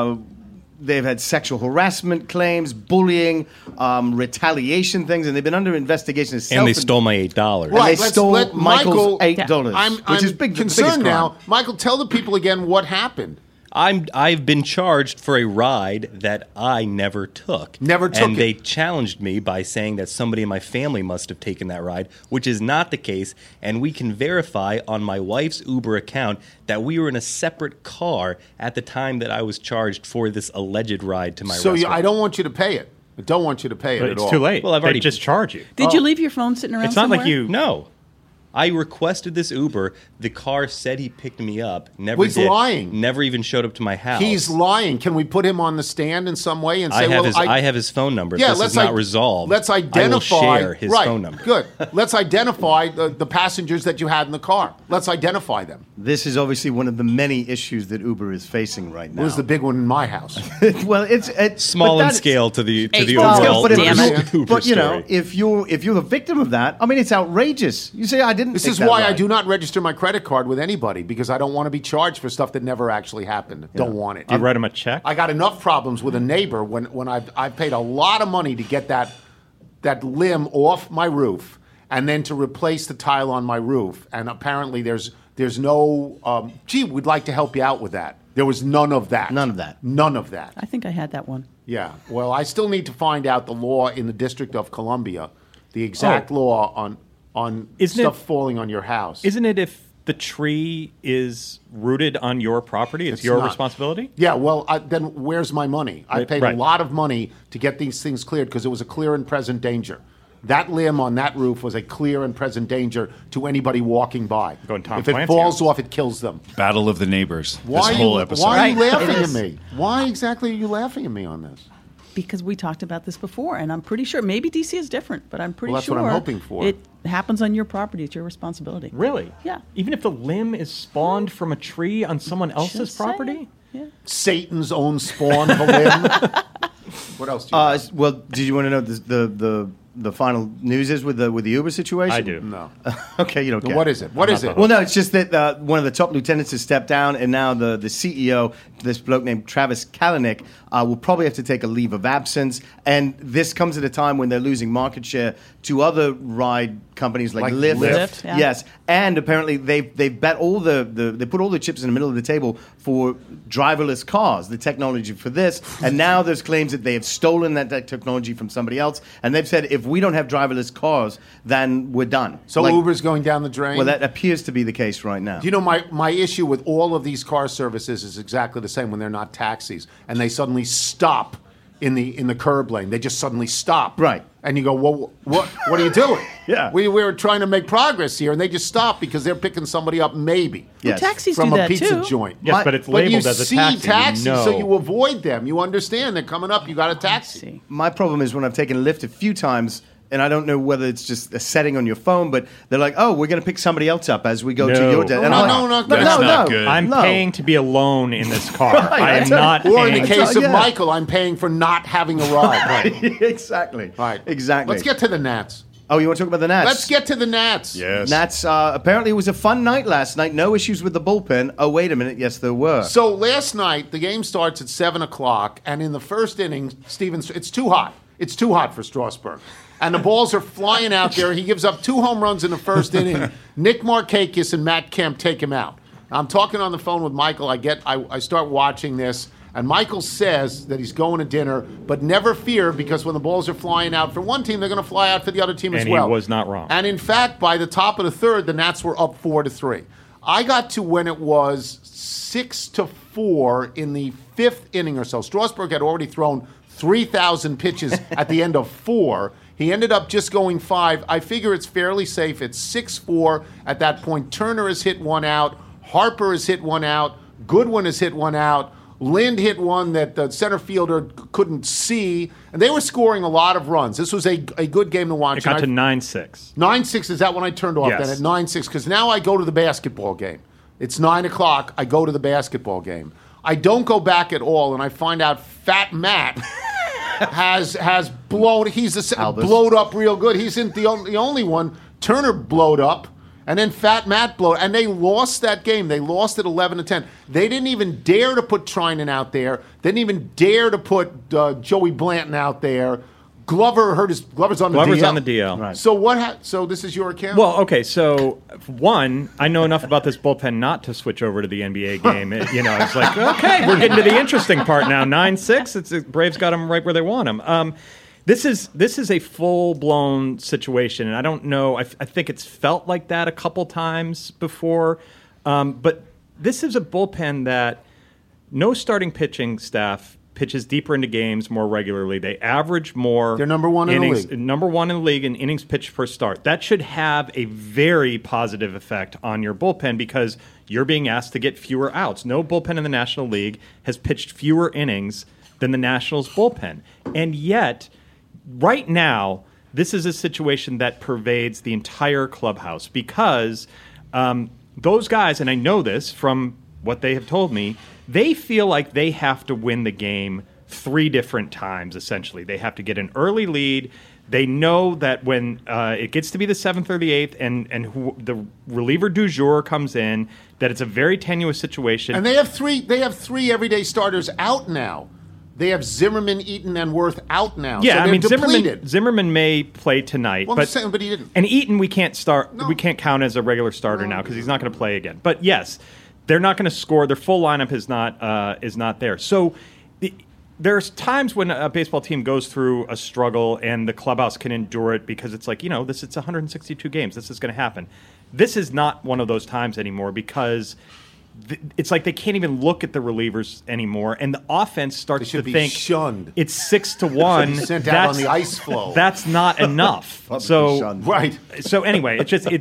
They've had sexual harassment claims, bullying, retaliation things, and they've been under investigation. And they stole my $8. Right, and they stole Michael's $8, which is big. Concerned now. Michael, tell the people again what happened. I've been charged for a ride that I never took. And they challenged me by saying that somebody in my family must have taken that ride, which is not the case. And we can verify on my wife's Uber account that we were in a separate car at the time that I was charged for this alleged ride to my restaurant. So I don't want you to pay it. I don't want you to pay it at all. It's too late. Well, I've already just charged you. Did you leave your phone sitting around It's not somewhere? like you... No. I requested this Uber. The car said he picked me up. He's lying. Never even showed up to my house. He's lying. Can we put him on the stand in some way and say, I have his phone number. Yeah, this is not resolved. Let's identify. I will share his phone number. Good. Let's identify the passengers that you had in the car. Let's identify them. This is obviously one of the many issues that Uber is facing right now. It was the big one in my house. Well, it's small in scale to the overall. But you know, if you're the victim of that, I mean, it's outrageous. You say I didn't. This is why I do not register my credit card with anybody, because I don't want to be charged for stuff that never actually happened. Yeah. Don't want it. Do you write him a check? I got enough problems with a neighbor when I've paid a lot of money to get that limb off my roof and then to replace the tile on my roof. And apparently there's no, we'd like to help you out with that. There was none of that. None of that. None of that. I think I had that one. Yeah. Well, I still need to find out the law in the District of Columbia, the exact law on stuff falling on your house. Isn't it if the tree is rooted on your property, it's your responsibility? Yeah, well, then where's my money? I paid a lot of money to get these things cleared because it was a clear and present danger. That limb on that roof was a clear and present danger to anybody walking by. If it falls off, it kills them. Battle of the neighbors. Why this whole episode. Why are you laughing at me? Why exactly are you laughing at me on this? Because we talked about this before, and I'm pretty sure, maybe DC is different, but I'm pretty that's sure what I'm hoping for. It happens on your property. It's your responsibility. Really? Yeah. Even if the limb is spawned from a tree on someone else's property? Yeah. Satan's own spawn of a limb. What else do you have? Well, did you want to know the final news is with the Uber situation? I do. No. Okay, you don't care. What is it? What is it? Well, no, it's just that one of the top lieutenants has stepped down, and now the CEO, this bloke named Travis Kalanick, will probably have to take a leave of absence. And this comes at a time when they're losing market share to other ride companies like Lyft. Lyft, yeah. Yes, and apparently they've bet all they put all the chips in the middle of the table for driverless cars, the technology for this. And now there's claims that they have stolen that technology from somebody else, and they've said if we don't have driverless cars, then we're done. So Uber's going down the drain? Well, that appears to be the case right now. Do you know, my issue with all of these car services is exactly the same when they're not taxis and they suddenly stop in the curb lane. They just suddenly stop. Right. And you go, well, what are you doing? Yeah. We were trying to make progress here, and they just stop because they're picking somebody up maybe. Well, taxis from do a that pizza too. joint. Yes, but it's labeled as a taxi. But you see taxis, you know. so you avoid them. You understand they're coming up. You got a taxi. My problem is when I've taken Lyft a few times, and I don't know whether it's just a setting on your phone, but they're like, "Oh, we're going to pick somebody else up as we go to your day." No, not good. I'm paying to be alone in this car. I am not. Or in the case of Michael, I'm paying for not having a ride. Right. Exactly. Right. Exactly. Let's get to the Nats. Oh, you want to talk about the Nats? Let's get to the Nats. Yes. Nats, apparently it was a fun night last night. No issues with the bullpen. Oh, wait a minute. Yes, there were. So last night, the game starts at 7 o'clock, and in the first inning, it's too hot. It's too hot for Strasburg. And the balls are flying out there. He gives up 2 home runs in the first inning. Nick Markakis and Matt Kemp take him out. I'm talking on the phone with Michael. I start watching this, and Michael says that he's going to dinner, but never fear because when the balls are flying out for one team, they're going to fly out for the other team as well. And he was not wrong. And in fact, by the top of the third, the Nats were up 4-3. I got to when it was 6-4 in the 5th inning or so. Strasburg had already thrown 3,000 pitches at the end of 4. He ended up just going 5. I figure it's fairly safe. It's 6-4 at that point. Turner has hit one out. Harper has hit one out. Goodwin has hit one out. Lind hit one that the center fielder couldn't see. And they were scoring a lot of runs. This was a good game to watch. It got to 9-6. 9-6, is that when I turned off yes. then? At 9-6, because now I go to the basketball game. It's 9 o'clock. I go to the basketball game. I don't go back at all, and I find out Fat Matt has blown. He's blowed up real good. He isn't the only one. Turner blowed up, and then Fat Matt blowed. And they lost that game. They lost it 11-10. They didn't even dare to put Trinan out there. They didn't even dare to put Joey Blanton out there. Glover's on the DL. Glover's on the DL. Right. So so this is your account? Well, okay. So one, I know enough about this bullpen not to switch over to the NBA game. It's like, okay, we're getting to the interesting part now. 9-6. Braves got them right where they want them. This is a full blown situation, and I don't know. I think it's felt like that a couple times before, but this is a bullpen that no starting pitching staff pitches deeper into games more regularly. They average more. They're number one in the league. Number one in the league in innings pitched per start. That should have a very positive effect on your bullpen because you're being asked to get fewer outs. No bullpen in the National League has pitched fewer innings than the Nationals bullpen. And yet, right now, this is a situation that pervades the entire clubhouse because those guys, and I know this from what they have told me, they feel like they have to win the game 3 different times, essentially. They have to get an early lead. They know that when it gets to be the 7th or the 8th and the reliever du jour comes in, that it's a very tenuous situation. And they have three everyday starters out now. They have Zimmerman, Eaton, and Worth out now. Yeah, so I mean depleted. Zimmerman may play tonight, but he didn't. And Eaton we can't start. No. We can't count as a regular starter now because he's not going to play again. But yes, they're not going to score. Their full lineup is not there. So there's times when a baseball team goes through a struggle and the clubhouse can endure it because it's like it's 162 games. This is going to happen. This is not one of those times anymore because it's like they can't even look at the relievers anymore, and the offense starts to think shunned. It's 6-1. Sent out on the ice flow. That's not enough. Right. So anyway,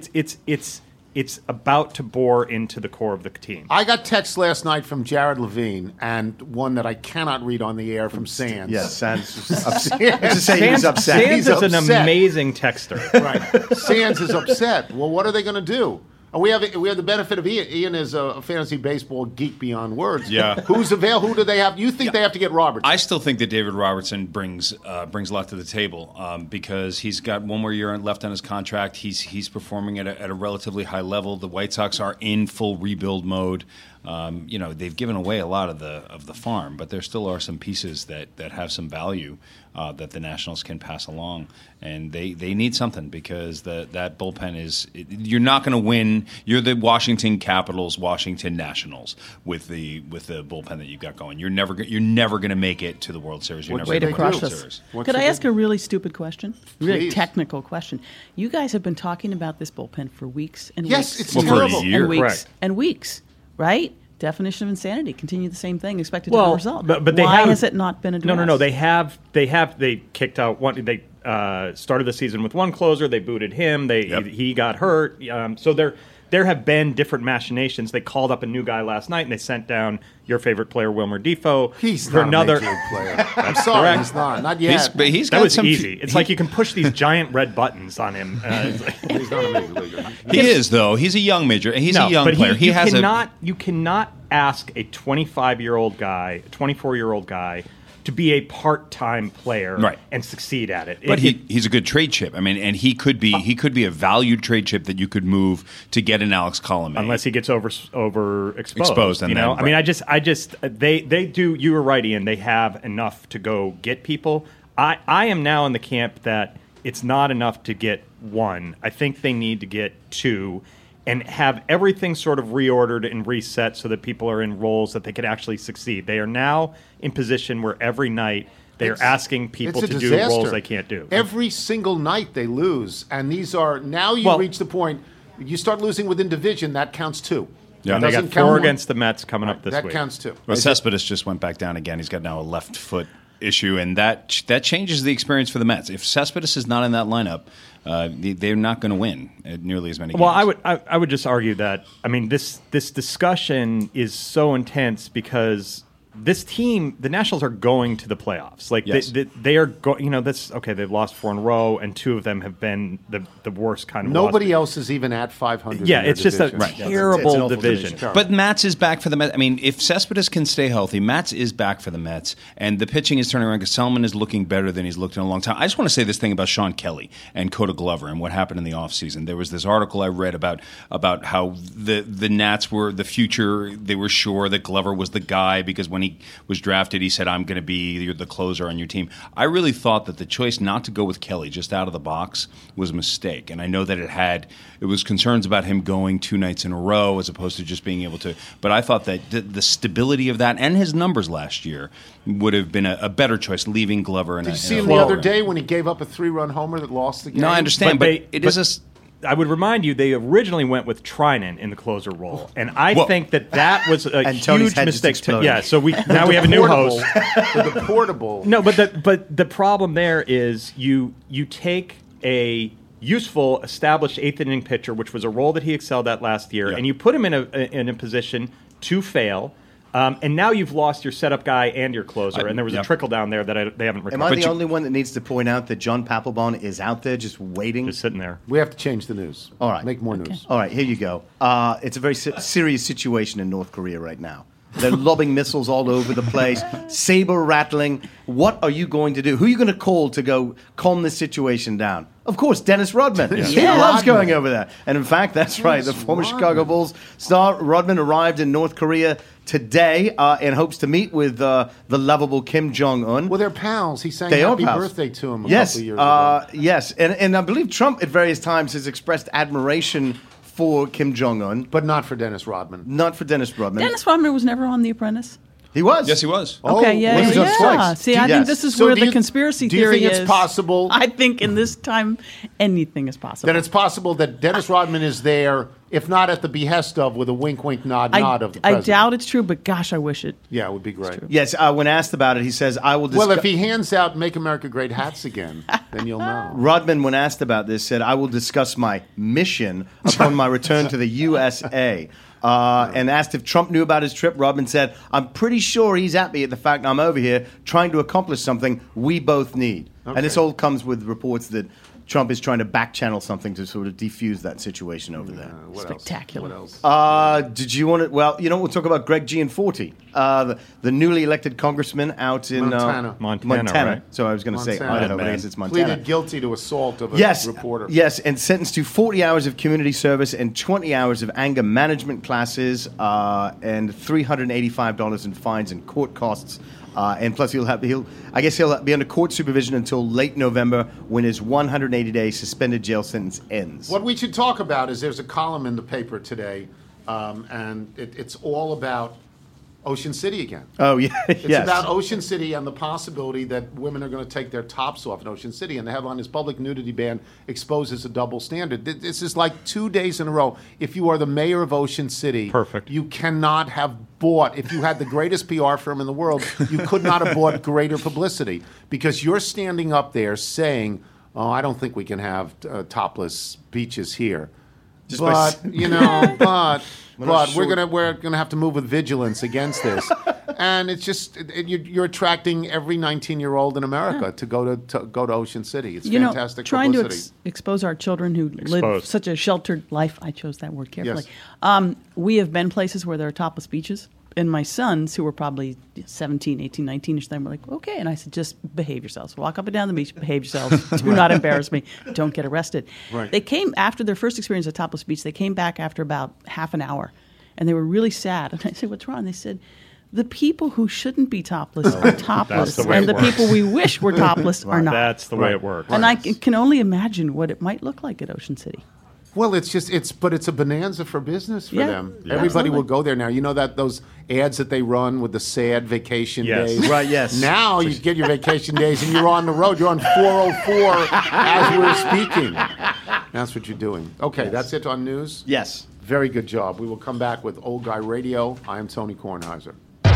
it's about to bore into the core of the team. I got text last night from Jared Levine and one that I cannot read on the air from Sands. Yes, Sands was upset. Let's just say he was upset. Sands is an amazing texter. Right. Sands is upset. Well, what are they going to do? We have the benefit of Ian. Ian is a fantasy baseball geek beyond words. Yeah. Who's available? Who do they have? You think they have to get Robertson? I still think that David Robertson brings a lot to the table because he's got one more year left on his contract. He's performing at a relatively high level. The White Sox are in full rebuild mode. They've given away a lot of the farm, but there still are some pieces that have some value that the Nationals can pass along, and they need something because that bullpen you're not going to win. You're the Washington Capitals, Washington Nationals with the bullpen that you've got going. You're never going to make it to the World Series. Way to crush us. Could I ask a really stupid question? Really technical question. You guys have been talking about this bullpen for weeks and weeks. Yes, it's terrible. For a year. And weeks and weeks. Right? Definition of insanity. Continue the same thing. Expect a different result. But why has it not been addressed? No. They kicked out one. They started the season with one closer. They booted him. He got hurt. So there have been different machinations. They called up a new guy last night and they sent down your favorite player, Wilmer Defoe. He's not a major league player. I'm sorry, correct. He's not yet. That was easy. It's like you can push these giant red buttons on him. He's not a major leaguer. He is though. He's a young major. He's a young player. You cannot ask a 25-year-old guy, a 24-year-old guy, to be a part-time player and succeed at it. But he's a good trade chip. I mean, and he could be a valued trade chip that you could move to get an Alex Colomé. Unless he gets overexposed. Exposed, I mean, I just they do. You were right, Ian. They have enough to go get people. I am now in the camp that it's not enough to get one. I think they need to get two. And have everything sort of reordered and reset so that people are in roles that they could actually succeed. They are now in position where every night they are asking people to do roles they can't do. Every single night they lose, and these are now reach the point you start losing within division. That counts too. Yeah, and they got 4 against the Mets coming up this week. That counts too. Well, Cespedes just went back down again. He's got now a left foot issue, and that changes the experience for the Mets. If Cespedes is not in that lineup, they're not going to win nearly as many games. Well, I would just argue that this discussion is so intense because this team, the Nationals, are going to the playoffs. Like they are going. They've lost 4 in a row, and 2 of them have been the worst kind of. Nobody else is even at 500. Yeah, it's just a terrible division. But Matz is back for the Mets. I mean, if Cespedes can stay healthy, Matz is back for the Mets, and the pitching is turning around. Gesellman is looking better than he's looked in a long time. I just want to say this thing about Sean Kelly and Coda Glover and what happened in the offseason. There was this article I read about how the Nats were the future. They were sure that Glover was the guy because when he was drafted, he said, "I'm going to be the closer on your team." I really thought that the choice not to go with Kelly just out of the box was a mistake, and I know that it was concerns about him going 2 nights in a row as opposed to just being able to. But I thought that the stability of that and his numbers last year would have been a better choice, leaving Glover. Did you see him the other day when he gave up a 3-run homer that lost the game? No, I understand, but it is a. I would remind you, they originally went with Trinan in the closer role, and I think that was a huge mistake. So we have a new host. The portable. No, but the problem there is you take a useful, established eighth inning pitcher, which was a role that he excelled at last year, and you put him in a position to fail. And now you've lost your setup guy and your closer, and there was a trickle down there that they haven't recovered. Am I the only one that needs to point out that John Papelbon is out there just waiting? Just sitting there. We have to change the news. All right. Make more news. All right, here you go. It's a very serious situation in North Korea right now. They're lobbing missiles all over the place, saber rattling. What are you going to do? Who are you going to call to go calm this situation down? Of course, Dennis Rodman. He loves going over there. And in fact, that's right. The former Chicago Bulls star Rodman arrived in North Korea today in hopes to meet with the lovable Kim Jong-un. Well, they're pals. He sang happy birthday to him a couple of years ago. Yes, and I believe Trump at various times has expressed admiration for Kim Jong-un. But not for Dennis Rodman. Not for Dennis Rodman. Dennis Rodman was never on The Apprentice. He was. Yes, he was. Okay, yeah. See, I think this is where the conspiracy theory is. Do you think it's possible? I think in this time, anything is possible. That it's possible that Dennis Rodman is there, if not at the behest of, with a wink, wink, nod of the president. I doubt it's true, but gosh, I wish it. Yeah, it would be great. Yes, when asked about it, he says, I will discuss. Well, if he hands out Make America Great hats again, then you'll know. Rodman, when asked about this, said, I will discuss my mission upon my return to the USA. And asked if Trump knew about his trip, Rodman said, I'm pretty sure he's happy at the fact I'm over here trying to accomplish something we both need. Okay. And this all comes with reports that Trump is trying to back-channel something to sort of defuse that situation over there. Spectacular. What else? Did you want to... Well, we'll talk about Greg Gianforte, the newly elected congressman out in... Montana. Right? So I was going to say Idaho, but I guess it's Montana. Pleaded guilty to assault of a reporter. Yes, and sentenced to 40 hours of community service and 20 hours of anger management classes and $385 in fines and court costs. And plus, he'll be under court supervision until late November when his 180-day suspended jail sentence ends. What we should talk about is there's a column in the paper today, and it's all about Ocean City again. Oh, yeah. It's about Ocean City and the possibility that women are going to take their tops off in Ocean City. And the headline is Public Nudity Ban Exposes a Double Standard. This is like 2 days in a row. If you are the mayor of Ocean City, you cannot have bought, if you had the greatest PR firm in the world, you could not have bought greater publicity because you're standing up there saying, I don't think we can have topless beaches here. But we're gonna have to move with vigilance against this, and it's just you're attracting every 19-year-old in America to go to Ocean City. It's fantastic trying publicity. To expose our children who live such a sheltered life. I chose that word carefully. Yes. We have been places where there are topless beaches. And my sons, who were probably 17, 18, 19-ish then, were like, okay. And I said, just behave yourselves. Walk up and down the beach, behave yourselves. Do not embarrass me. Don't get arrested. Right. They came after their first experience at Topless Beach. They came back after about half an hour. And they were really sad. And I said, what's wrong? They said, the people who shouldn't be topless are topless. And the people we wish were topless are not. That's the way it works. And I can only imagine what it might look like at Ocean City. Well, it's a bonanza for business for them. Yeah, everybody absolutely. will go there now. You know that those ads that they run with the sad vacation days? Right, yes. Now you get your vacation days and you're on the road. You're on 404 as we're speaking. That's what you're doing. Okay, That's it on news? Yes. Very good job. We will come back with Old Guy Radio. I am Tony Kornheiser.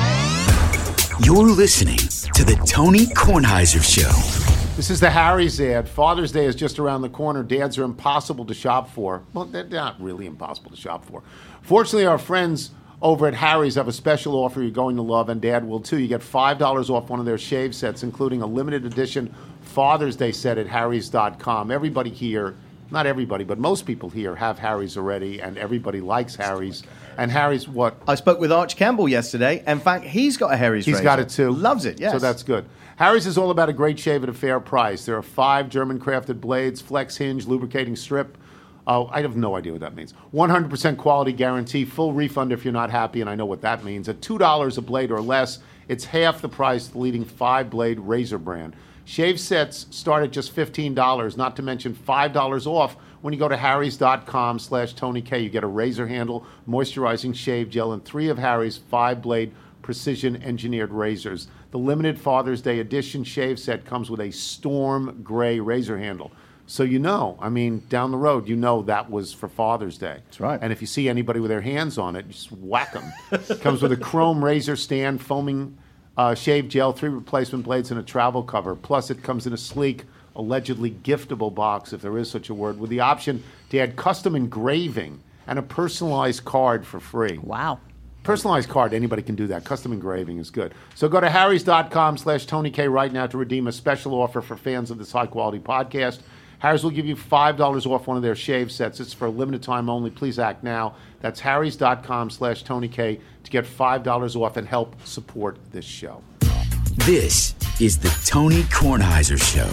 You're listening to the Tony Kornheiser Show. This is the Harry's ad. Father's Day is just around the corner. Dads are impossible to shop for. Well, they're not really impossible to shop for. Fortunately, our friends over at Harry's have a special offer you're going to love, and Dad will too. You get $5 off one of their shave sets, including a limited edition Father's Day set at Harrys.com. Everybody here, not everybody, but most people here have Harry's already, and everybody likes Harry's. And Harry's what? I spoke with Arch Campbell yesterday. In fact, he's got a Harry's razor. He's got it too. Loves it, yes. So that's good. Harry's is all about a great shave at a fair price. There are 5 German-crafted blades, flex hinge, lubricating strip. Oh, I have no idea what that means. 100% quality guarantee, full refund if you're not happy, and I know what that means. At $2 a blade or less, it's half the price of the leading 5-blade razor brand. Shave sets start at just $15, not to mention $5 off when you go to harrys.com/TonyK. You get a razor handle, moisturizing shave gel, and 3 of Harry's 5-blade precision-engineered razors. The limited Father's Day edition shave set comes with a storm gray razor handle. So I mean, down the road, that was for Father's Day. That's right. And if you see anybody with their hands on it, you just whack them. It comes with a chrome razor stand, foaming shave gel, 3 replacement blades, and a travel cover. Plus, it comes in a sleek, allegedly giftable box, if there is such a word, with the option to add custom engraving and a personalized card for free. Wow. Personalized card, anybody can do that. Custom engraving is good. So go to harrys.com/TonyK right now to redeem a special offer for fans of this high-quality podcast. Harry's will give you $5 off one of their shave sets. It's for a limited time only. Please act now. That's harrys.com/TonyK to get $5 off and help support this show. This is the Tony Kornheiser Show.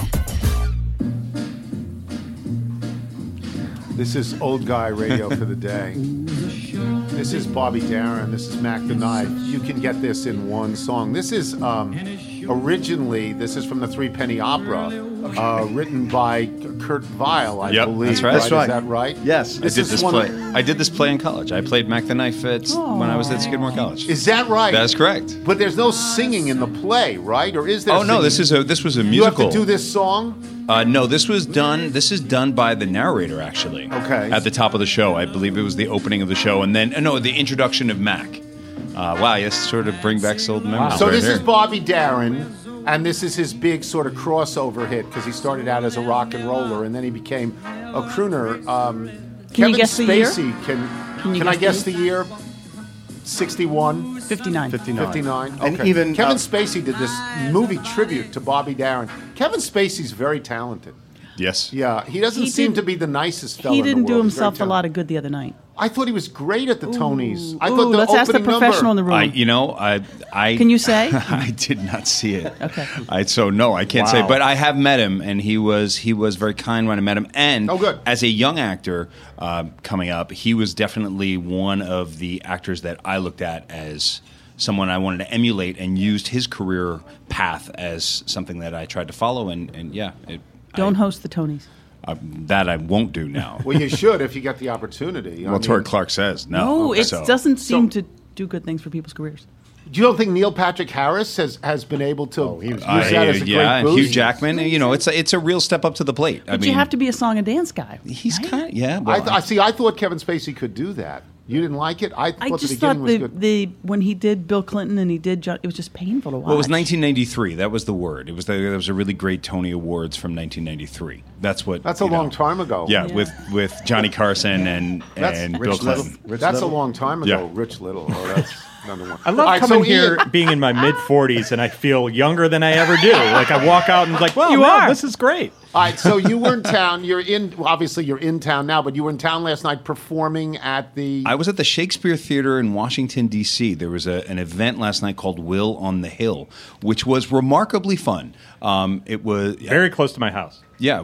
This is Old Guy Radio for the day. This is Bobby Darin. This is Mac the Knife. You can get this in one song. This is originally, this is from the Three Penny Opera, written by Kurt Weill, I believe. That's right. Is that right? Yes. I did this play in college. I played Mac the Knife when I was at Skidmore College. Is that right? That's correct. But there's no singing in the play, right? Or is there? Oh no, this was a musical. You have to do this song? No, this is done by the narrator, actually. Okay. At the top of the show. I believe it was the opening of the show, and then the introduction of Mac. Wow, yes, sort of bring back old memories. So right this here. is Bobby Darin, and this is his big sort of crossover hit, because he started out as a rock and roller, and then he became a crooner. Can you guess the year? Can I guess the year? 61? 59. 59. Okay. And even Kevin Spacey did this movie tribute to Bobby Darin. Kevin Spacey's very talented. Yes. Yeah, he doesn't seem to be the nicest fellow He in the didn't do world. himself a lot of good the other night. I thought he was great at the Tonys. I thought the let's ask the opening professional in the room. I Can you say? I did not see it. Okay. I can't say. But I have met him, and he was very kind when I met him. And good. As a young actor coming up, he was definitely one of the actors that I looked at as someone I wanted to emulate, and used his career path as something that I tried to follow. Don't host the Tonys. That I won't do now. Well, you should if you get the opportunity. Well, Tori Clark says no. No, it doesn't seem to do good things for people's careers. You don't think Neil Patrick Harris has been able to use that as a great boost? Hugh Jackman. It's a real step up to the plate. But you have to be a song and dance guy. He's right? kind of, yeah. Well, I thought Kevin Spacey could do that. You didn't like it? I thought just the beginning thought was good. when he did Bill Clinton and he did John, it was just painful to watch. Well, it was 1993. That was the word. It was there was a really great Tony Awards from 1993. That's a long time ago. Yeah, with Johnny Carson and Bill Clinton. That's a long time ago. Yeah. Rich Little. Oh, that's another one. I love coming here, being in my mid-40s, and I feel younger than I ever do. Like I walk out and like, wow, this is great. All right, so you were in town. Obviously you're in town now, but you were in town last night performing at the... I was at the Shakespeare Theater in Washington, D.C. There was an event last night called Will on the Hill, which was remarkably fun. It was... Very close to my house. Yeah,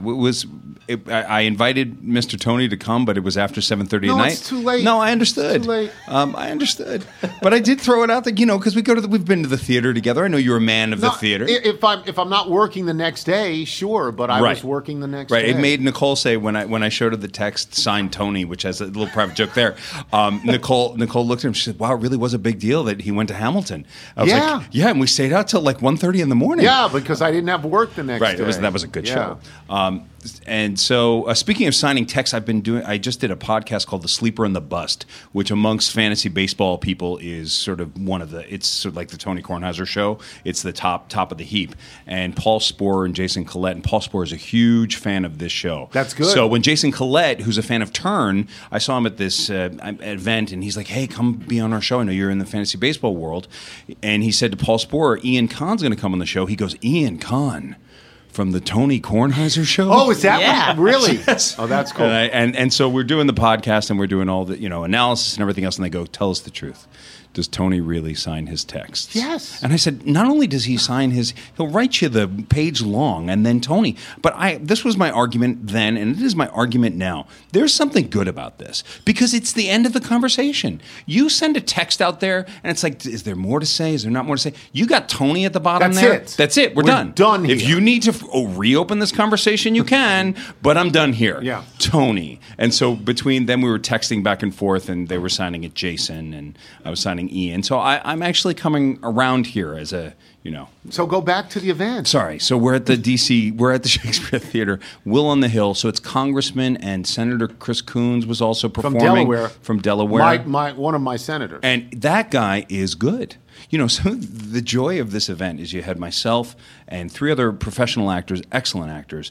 I invited Mr. Tony to come, but it was after 7:30 at night. It's too late. No, I understood. Too late. I understood, but I did throw it out there, because we've been to the theater together. I know you're a man of the theater. If I'm not working the next day, sure, but I was working the next day. Right. It made Nicole say when I showed her the text signed Tony, which has a little private joke there. Nicole looked at him. She said, "Wow, it really was a big deal that he went to Hamilton." I was like, "Yeah," and we stayed out till like 1:30 in the morning. Yeah, because I didn't have work the next day. Right. That was a good show. And so, speaking of signing texts, I just did a podcast called The Sleeper and the Bust, which amongst fantasy baseball people is sort of it's sort of like the Tony Kornheiser show. It's the top of the heap. And Paul Sporer and Jason Collette, and Paul Sporer is a huge fan of this show. That's good. So when Jason Collette, who's a fan of Turn, I saw him at this event, and he's like, "Hey, come be on our show. I know you're in the fantasy baseball world." And he said to Paul Sporer, "Ian Kahn's going to come on the show." He goes, "Ian Kahn from the Tony Kornheiser show?" Oh, is that really? Yes. Oh, that's cool. And so we're doing the podcast, and we're doing all the analysis and everything else, and they go, "Tell us the truth. Does Tony really sign his texts?" Yes. And I said, not only does he sign he'll write you the page long, and then Tony. But this was my argument then, and it is my argument now. There's something good about this, because it's the end of the conversation. You send a text out there, and it's like, is there more to say? Is there not more to say? You got Tony at the bottom there. That's it. We're done. Done here. If you need to reopen this conversation, you can, but I'm done here. Yeah. Tony. And so between them, we were texting back and forth, and they were signing it Jason, and I was signing Ian. So I'm actually coming around here as a, So go back to the event. Sorry. So we're at the we're at the Shakespeare Theater, Will on the Hill. So it's Congressman and Senator Chris Coons was also performing. From Delaware. One of my senators. And that guy is good. So the joy of this event is you had myself and 3 other professional actors, excellent actors,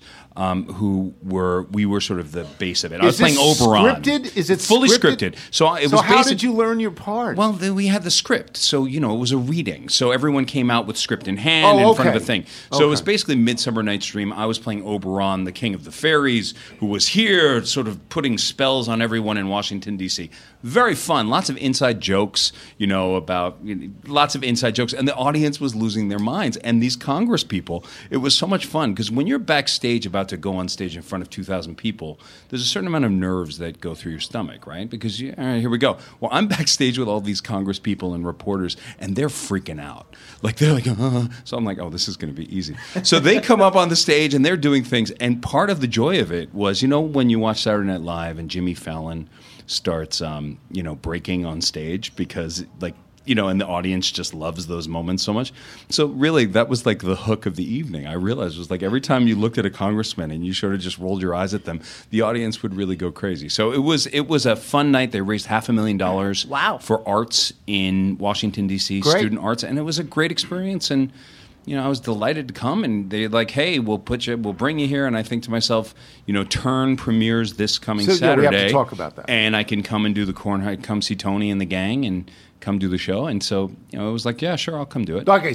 we were sort of the base of it. I was playing Oberon. Scripted? Is it fully scripted? So how did you learn your part? Well, we had the script, so it was a reading. So everyone came out with script in hand in front of the thing. So it was basically Midsummer Night's Dream. I was playing Oberon, the king of the fairies, who was here, sort of putting spells on everyone in Washington D.C. Very fun, lots of inside jokes, about lots of inside jokes, and the audience was losing their minds. And these Congress people, it was so much fun because when you're backstage about to go on stage in front of 2,000 people, there's a certain amount of nerves that go through your stomach, right? Because all right, here we go. Well, I'm backstage with all these Congress people and reporters, and they're freaking out. They're like, So I'm like, oh, this is going to be easy. So they come up on the stage and they're doing things, and part of the joy of it was, when you watch Saturday Night Live and Jimmy Fallon starts, breaking on stage because, and the audience just loves those moments so much. So really, that was like the hook of the evening. I realized it was like every time you looked at a congressman and you sort of just rolled your eyes at them, the audience would really go crazy. So it was a fun night. They raised $500,000 for arts in Washington, D.C., student arts, and it was a great experience. And I was delighted to come, and they're like, "Hey, we'll bring you here." And I think to myself, Turn premieres this coming Saturday. We have to talk about that. And I can come and do the come see Tony and the gang, and come do the show. And so, it was like, yeah, sure, I'll come do it. Okay,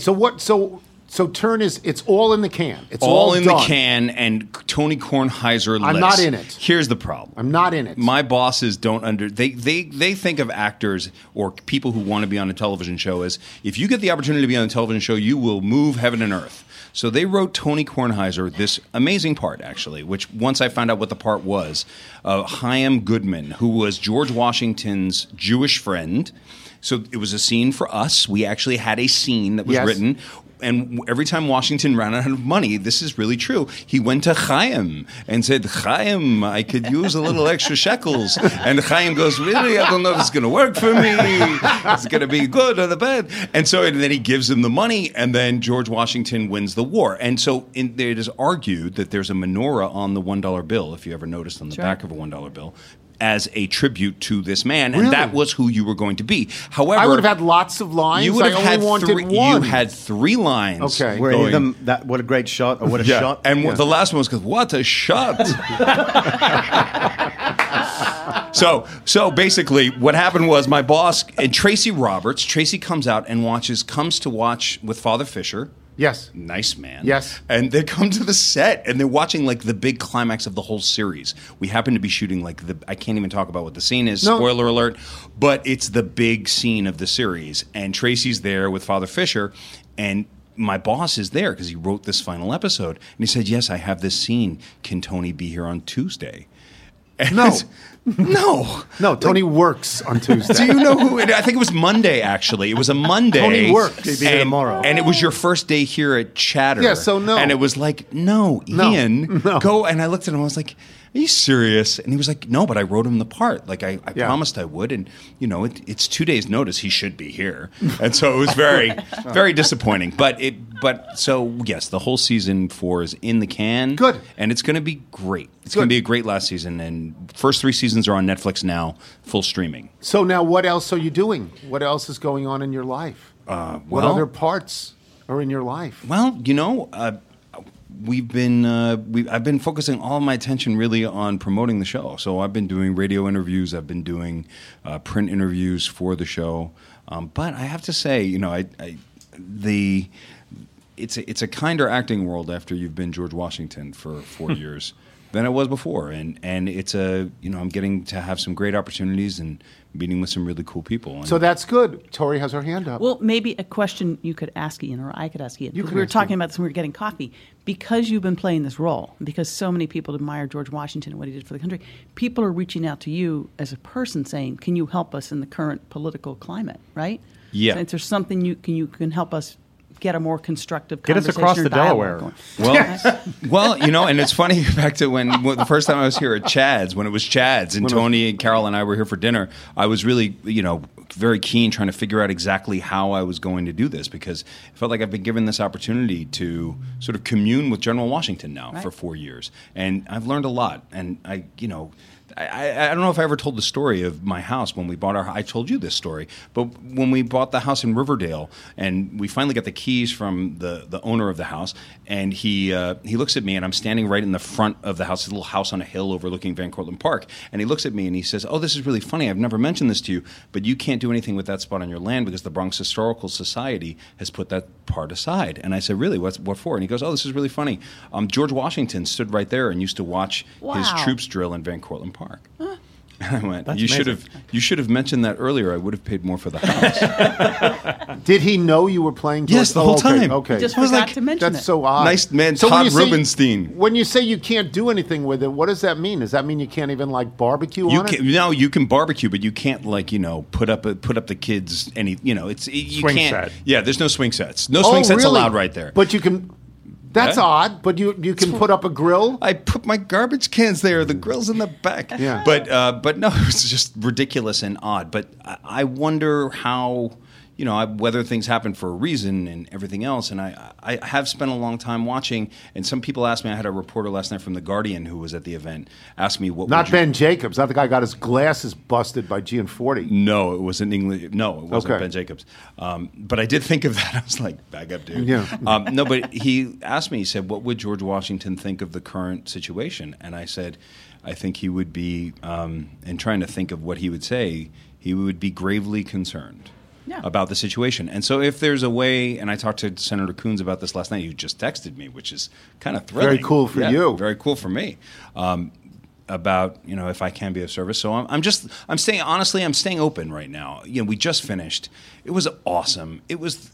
so Turn it's all in the can. It's all in done. the can, and Tony Kornheiser I'm not in it. Here's the problem. I'm not in it. My bosses they think of actors or people who want to be on a television show as, if you get the opportunity to be on a television show, you will move heaven and earth. So they wrote Tony Kornheiser this amazing part, actually, which once I found out what the part was, Chaim Goodman, who was George Washington's Jewish friend. So it was a scene for us. We actually had a scene that was written. And every time Washington ran out of money, this is really true, he went to Chaim and said, "Chaim, I could use a little extra shekels." And Chaim goes, "Really? I don't know if it's going to work for me. It's going to be good or the bad." And then he gives him the money, and then George Washington wins the war. And so it is argued that there's a menorah on the $1 bill, if you ever noticed on the back of a $1 bill, as a tribute to this man, and that was who you were going to be. However, I would have had lots of lines. You would have had three. One. You had 3 lines. Okay, were any of them what a great shot, or what a shot? And the last one was what a shot. So basically, what happened was my boss and Tracy Roberts. Tracy comes out and comes to watch with Father Fisher. Yes. Nice man. Yes. And they come to the set and they're watching the big climax of the whole series. We happen to be shooting I can't even talk about what the scene is, spoiler alert, but it's the big scene of the series. And Tracy's there with Father Fisher, and my boss is there because he wrote this final episode. And he said, "Yes, I have this scene. Can Tony be here on Tuesday?" And No. Tony works on Tuesday. Do you know who? I think it was Monday, actually. It was a Monday. Tony works. He'd be here tomorrow. And it was your first day here at Chatter. Yeah, so no. And it was like, no, Ian, go. And I looked at him, I was like, "Are you serious?" And he was like, "No, but I wrote him the part. I promised I would. And, it's 2 days' notice. He should be here." And so it was very, very disappointing. So, yes, the whole season 4 is in the can. Good. And it's going to be great. It's going to be a great last season. And first 3 seasons are on Netflix now, full streaming. So now what else are you doing? What else is going on in your life? What other parts are in your life? Well, I've been focusing all of my attention really on promoting the show. So I've been doing radio interviews. I've been doing print interviews for the show. But I have to say, it's a kinder acting world after you've been George Washington for 4 years than it was before. And it's I'm getting to have some great opportunities and meeting with some really cool people. So that's good. Tori has her hand up. Well, maybe a question you could ask Ian, or I could ask Ian. We were talking about this when we were getting coffee. Because you've been playing this role, because so many people admire George Washington and what he did for the country, people are reaching out to you as a person saying, "Can you help us in the current political climate?" Right? Yeah. So if there's something you can help us get a more constructive Get us conversation across or the dialogue Delaware. going. Well, and it's funny back to when the first time I was here at Chad's, when it was Chad's, and Tony and Carol and I were here for dinner. I was really, very keen trying to figure out exactly how I was going to do this, because I felt like I've been given this opportunity to sort of commune with General Washington now for 4 years, and I've learned a lot. And I don't know if I ever told the story of my house when we bought our. I told you this story, but when we bought the house in Riverdale, and we finally got the keys from the owner of the house, and he looks at me, and I'm standing right in the front of the house, this little house on a hill overlooking Van Cortlandt Park, and he looks at me and he says, "Oh, this is really funny. I've never mentioned this to you, but you can't do anything with that spot on your land because the Bronx Historical Society has put that part aside." And I said, "Really? What for?" And he goes, "Oh, this is really funny. George Washington stood right there and used to watch his troops drill in Van Cortlandt Park." And I went, "You should have mentioned that earlier. I would have paid more for the house." Did he know you were playing George? Yes, the whole time. Okay. He just forgot to mention it. That's so odd. Nice man, So Todd Rubenstein. When you say you can't do anything with it, what does that mean? Does that mean you can't even barbecue on it? No, you can barbecue, but you can't put up the kids you swing can't. Set. Yeah, there's no swing sets. No swing sets allowed right there. But you can. That's odd, but you can put up a grill? I put my garbage cans there. The grill's in the back. Yeah. But no, it's just ridiculous and odd. But I wonder how, whether things happen for a reason and everything else. And I have spent a long time watching. And some people asked me, I had a reporter last night from The Guardian who was at the event, asked me what Not Ben Jacobs. Not the guy got his glasses busted by Gianforte. No, it was in English. No, it wasn't Ben Jacobs. But I did think of that. I was like, back up, dude. Yeah. No, but he asked me, he said, what would George Washington think of the current situation? And I said, I think he would be, and trying to think of what he would say, he would be gravely concerned about the situation. And so if there's a way, and I talked to Senator Coons about this last night, who just texted me, which is kind of thrilling. Very cool for you. Very cool for me. About if I can be of service. So I'm staying open right now. We just finished. It was awesome. It was,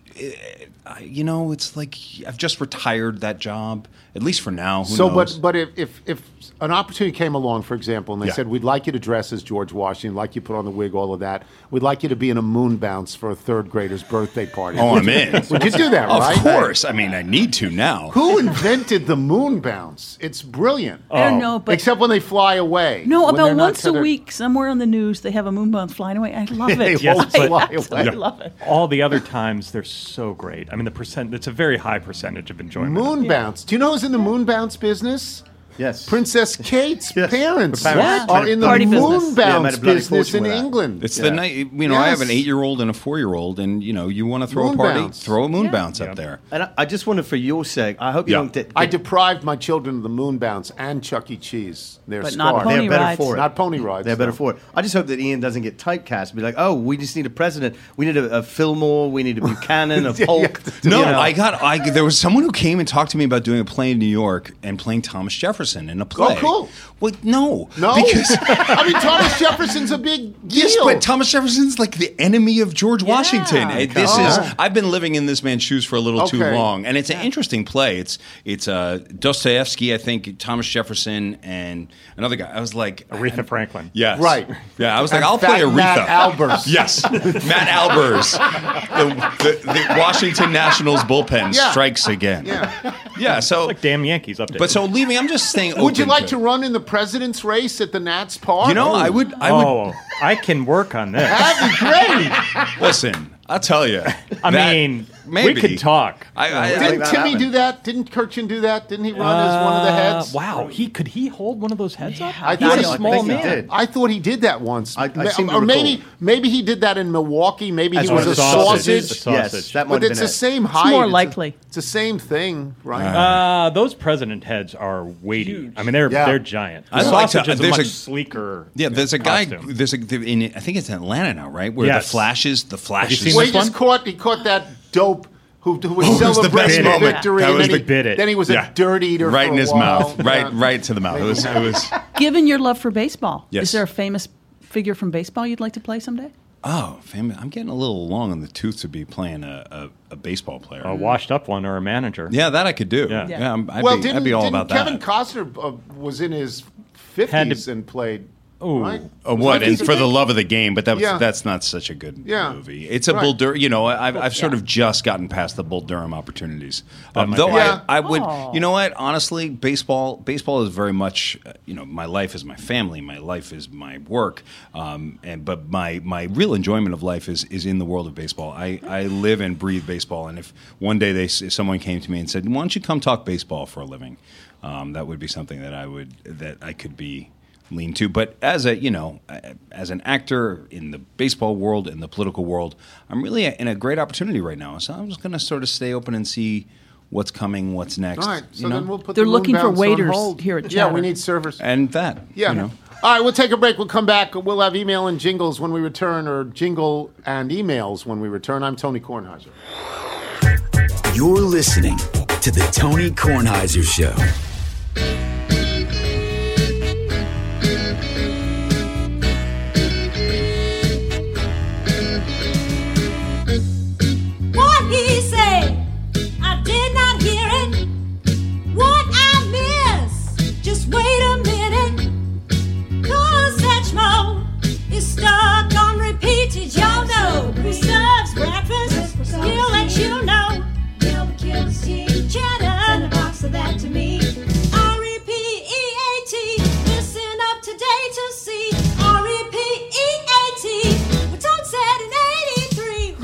it's like I've just retired that job, at least for now. Who knows? But if an opportunity came along, for example, and they said, "We'd like you to dress as George Washington, like you put on the wig, all of that. We'd like you to be in a moon bounce for a third grader's birthday party." Oh, I'm in. Would you do that? Right? Of course. I mean, I need to now. Who invented the moon bounce? It's brilliant. I don't know, but except when they fly away. No, about once a week, somewhere on the news, they have a moon bounce flying away. I love it. They won't fly away. I love it. All the other times, they're so great. I mean, it's a very high percentage of enjoyment. Moon bounce. Do you know who's in the moon bounce business? Yes. Princess Kate's parents What? are in the Party moon business. bounce business in England. It's the night. I have an 8-year-old and a 4-year-old, and you want to throw Moon a party, bounce. throw a moon bounce up there. And I just wonder, for your sake, I hope you don't get... I deprived my children of the moon bounce and Chuck E. Cheese. They're But not starved. pony They're better rides. for it. Not pony rides. They're better no. for it. I just hope that Ian doesn't get typecast and be like, "Oh, we just need a president. We need a Fillmore. We need a Buchanan, a Polk." No, there was someone who came and talked to me about doing a play in New York and playing Thomas Jefferson in a play. Oh, cool. Well, no. No? Because I mean, Thomas Jefferson's a big deal. yes, but Thomas Jefferson's like the enemy of George Washington. Oh. I've been living in this man's shoes for a little too Okay. long, and it's an interesting play. It's Dostoevsky, I think, Thomas Jefferson, and another guy. I was like Aretha Franklin. Yes, Right. Yeah, I was like, And I'll play Fat Aretha. Matt Albers. Yes, Matt Albers. The Washington Nationals bullpen strikes again. Yeah. So Like damn Yankees update. but so leaving, I'm just staying open. Would you like to run in the president's race at the Nats Park? I would. I can work on this. That'd be great. Listen, I'll tell you. I mean, maybe we could talk. Didn't that Timmy happen. do that? Didn't Kirchin do that? Didn't he run as one of the heads? Wow, could he hold one of those heads up? I He's thought a he- I small think he man. did. I thought he did that once. I seem to or recall. maybe he did that in Milwaukee. Maybe As he was one a of the sausage. sausages. A Yes, sausage. that might But have it's been the it. same height. more It's likely. It's the same thing, right? Those president heads are weighty. Huge. I mean, they're giant. The I like sausage to- is a there's much a- sleeker. Yeah, there's a guy. costume. I think it's in Atlanta now, right? Where Yes. the flashes. seen Well, this he just one? caught that dope who was It was the celebrating best moment. victory. That and was then the bit it. Then he was Yeah. a dirt eater right for in a his while. mouth, right to the mouth. It was. Given your love for baseball, Yes. is there a famous figure from baseball you'd like to play someday? Oh, famous. I'm getting a little long on the tooth to be playing a baseball player. A washed up one or a manager. Yeah, that I could do. Yeah. Yeah, I'd Well, be all didn't about Kevin that. Costner was in his 50s and played Oh, right? What? And For the Love of the Game, but that's not such a good movie. It's a Bull Durham. You know, I've sort of just gotten past the Bull Durham opportunities. I would. You know what? Honestly, baseball is very much. My life is my family. My life is my work. But my real enjoyment of life is in the world of baseball. I live and breathe baseball. And if one day someone came to me and said, "Why don't you come talk baseball for a living?" That would be something that I could be lean to. But as an actor in the baseball world, in the political world, I'm really in a great opportunity right now. So I'm just going to sort of stay open and see what's coming, what's next. All right. So then we'll put They're the looking for Moonbounce waiters on hold. here at Chatter. Yeah, we need servers. And that. Yeah. All right, we'll take a break. We'll come back. We'll have email and jingles when we return, or jingle and emails when we return. I'm Tony Kornheiser. You're listening to The Tony Kornheiser Show. What he said, I did not hear it. What I missed, just wait a minute. 'Cause Satchmo is stuck on repeat. Did y'all know who serves breakfast? He'll let you know. Kill cheddar. Send a box of that to me. R-E-P-E-A-T. Listen up today to see. R-E-P-E-A-T. What Tom said in 83.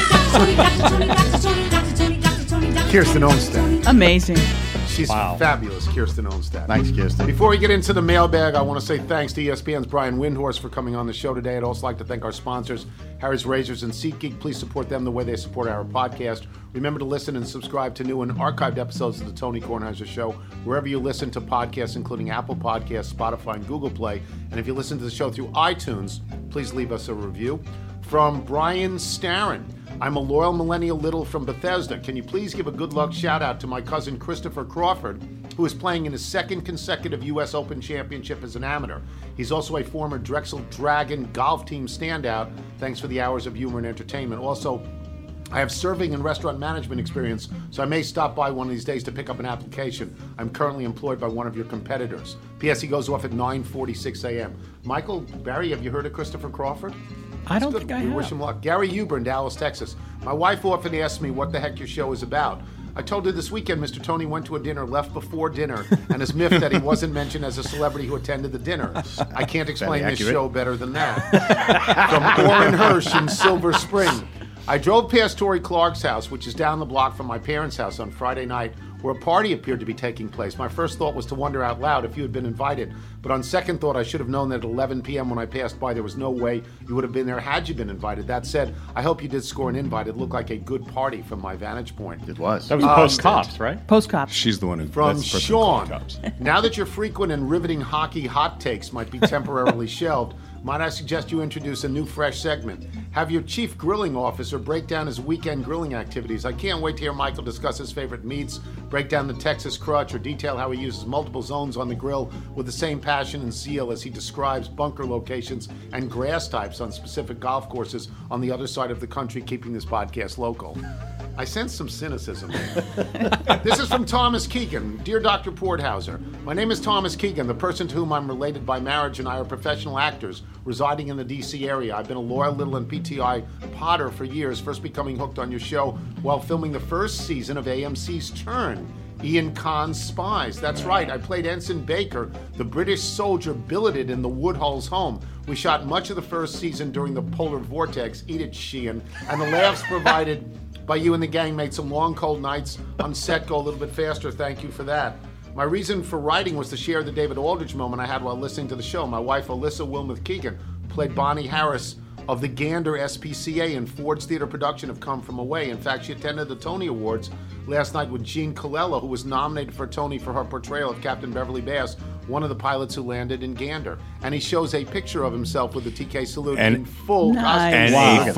Dr. Tony. Kirsten Olmstead. Amazing. She's fabulous, Kirsten Olmstead. Thanks, Kirsten. Before we get into the mailbag, I want to say thanks to ESPN's Brian Windhorst for coming on the show today. I'd also like to thank our sponsors, Harry's Razors and SeatGeek. Please support them the way they support our podcast. Remember to listen and subscribe to new and archived episodes of The Tony Kornheiser Show, wherever you listen to podcasts, including Apple Podcasts, Spotify, and Google Play. And if you listen to the show through iTunes, please leave us a review. From Brian Starren. I'm a loyal millennial little from Bethesda. Can you please give a good luck shout out to my cousin Christopher Crawford, who is playing in his second consecutive U.S. Open Championship as an amateur. He's also a former Drexel Dragon golf team standout. Thanks for the hours of humor and entertainment. Also, I have serving and restaurant management experience, so I may stop by one of these days to pick up an application. I'm currently employed by one of your competitors. P.S. He goes off at 9:46 a.m. Michael, Barry, have you heard of Christopher Crawford? I don't think I have. We wish him luck. Gary Huber in Dallas, Texas. My wife often asks me what the heck your show is about. I told her this weekend Mr. Tony went to a dinner, left before dinner, and is miffed that he wasn't mentioned as a celebrity who attended the dinner. I can't explain this show better than that. From Orrin Hirsch in Silver Spring. I drove past Tory Clark's house, which is down the block from my parents' house, on Friday night, where a party appeared to be taking place. My first thought was to wonder out loud if you had been invited, but on second thought, I should have known that at 11 p.m. when I passed by, there was no way you would have been there had you been invited. That said, I hope you did score an invite. It looked like a good party from my vantage point. It was. That was post-Cops, right? Post-Cops. She's the one who... From Sean. Now that your frequent and riveting hockey hot takes might be temporarily shelved, might I suggest you introduce a new fresh segment? Have your chief grilling officer break down his weekend grilling activities. I can't wait to hear Michael discuss his favorite meats, break down the Texas crutch, or detail how he uses multiple zones on the grill with the same passion and zeal as he describes bunker locations and grass types on specific golf courses on the other side of the country, keeping this podcast local. I sense some cynicism there. This is from Thomas Keegan. Dear Dr. Porthauser, my name is Thomas Keegan, the person to whom I'm related by marriage, and I are professional actors residing in the D.C. area. I've been a loyal Little and PTI Potter for years, first becoming hooked on your show while filming the first season of AMC's Turn, Ian Khan's Spies. That's right, I played Ensign Baker, the British soldier billeted in the Woodhulls home. We shot much of the first season during the polar vortex, eat it, Sheehan, and the laughs provided by you and the gang made some long, cold nights on set go a little bit faster. Thank you for that. My reason for writing was to share the David Aldrich moment I had while listening to the show. My wife, Alyssa Wilmuth Keegan, played Bonnie Harris of the Gander SPCA in Ford's theater production of Come From Away. In fact, she attended the Tony Awards last night with Jean Colella, who was nominated for a Tony for her portrayal of Captain Beverly Bass, one of the pilots who landed in Gander. And he shows a picture of himself with the TK salute in full costume.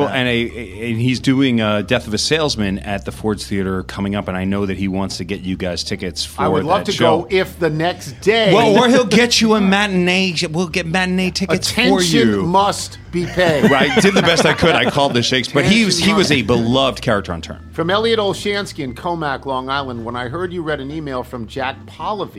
And he's doing Death of a Salesman at the Ford's Theater coming up, and I know that he wants to get you guys tickets for that show. I would love to go if the next day... Well, or he'll get you a matinee. We'll get matinee tickets for you. Attention must be paid. Right, did the best I could. I called the shakes, but he was a beloved character on Turn. From Elliot Olshansky in Comac, Long Island, when I heard you read an email from Jack Polivy,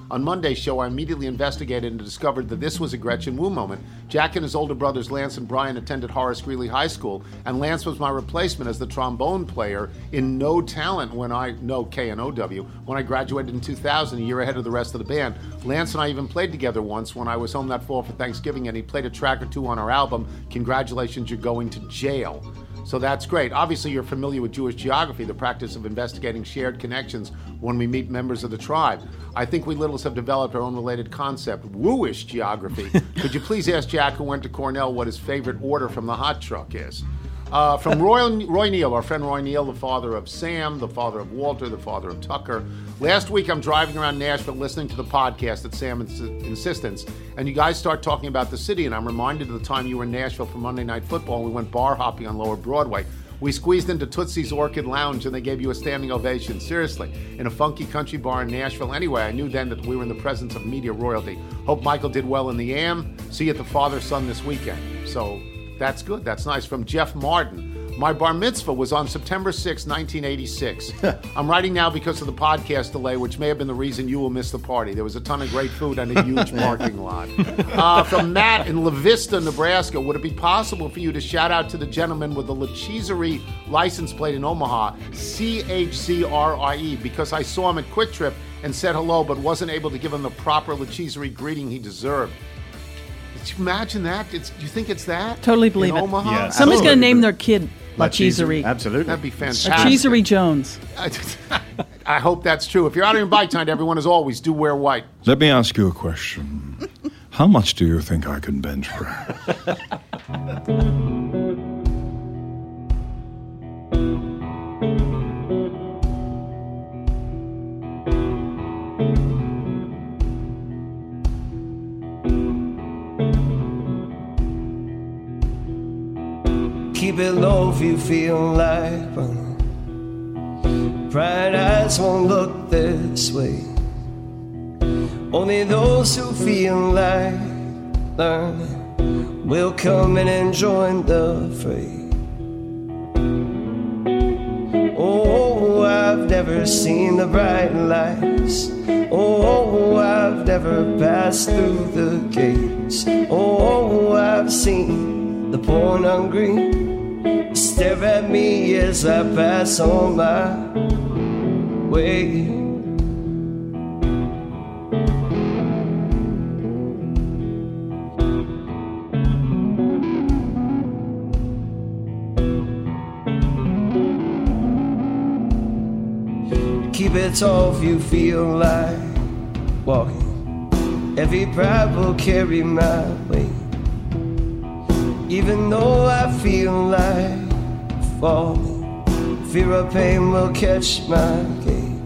On Monday's show, I immediately investigated and discovered that this was a Gretchen Wu moment. Jack and his older brothers Lance and Brian attended Horace Greeley High School, and Lance was my replacement as the trombone player in No Talent when I graduated in 2000, a year ahead of the rest of the band. Lance and I even played together once when I was home that fall for Thanksgiving, and he played a track or two on our album, Congratulations, You're Going to Jail. So that's great. Obviously, you're familiar with Jewish geography, the practice of investigating shared connections when we meet members of the tribe. I think we Littles have developed our own related concept, Wooish geography. Could you please ask Jack, who went to Cornell, what his favorite order from the hot truck is? From Roy Neal, our friend Roy Neal, the father of Sam, the father of Walter, the father of Tucker. Last week, I'm driving around Nashville listening to the podcast at Sam's insistence, and you guys start talking about the city, and I'm reminded of the time you were in Nashville for Monday Night Football, and we went bar hopping on Lower Broadway. We squeezed into Tootsie's Orchid Lounge, and they gave you a standing ovation. Seriously, in a funky country bar in Nashville. Anyway, I knew then that we were in the presence of media royalty. Hope Michael did well in the AM. See you at the father-son this weekend. So that's good. That's nice. From Jeff Martin. My bar mitzvah was on September 6, 1986. I'm writing now because of the podcast delay, which may have been the reason you will miss the party. There was a ton of great food and a huge parking lot. From Matt in La Vista, Nebraska, would it be possible for you to shout out to the gentleman with the Lacheserie license plate in Omaha, CHCRIE, because I saw him at Quick Trip and said hello, but wasn't able to give him the proper Lacheserie greeting he deserved. Did you imagine that? Do you think it's that? Totally believe in it. Omaha? Yeah, somebody's going to name their kid Lacheserie. Absolutely. That'd be fantastic. Lacheserie Jones. I hope that's true. If you're out on your bike tonight, everyone, as always, do wear white. Let me ask you a question. How much do you think I can bench press? Keep it low if you feel like bright eyes won't look this way. Only those who feel like learning will come in and join the fray. Oh, I've never seen the bright lights. Oh, I've never passed through the gates. Oh, I've seen the poor and hungry stare at me as I pass on my way. Keep it tall if you feel like walking. Every pride will carry my weight. Even though I feel like falling, fear of pain will catch my gait.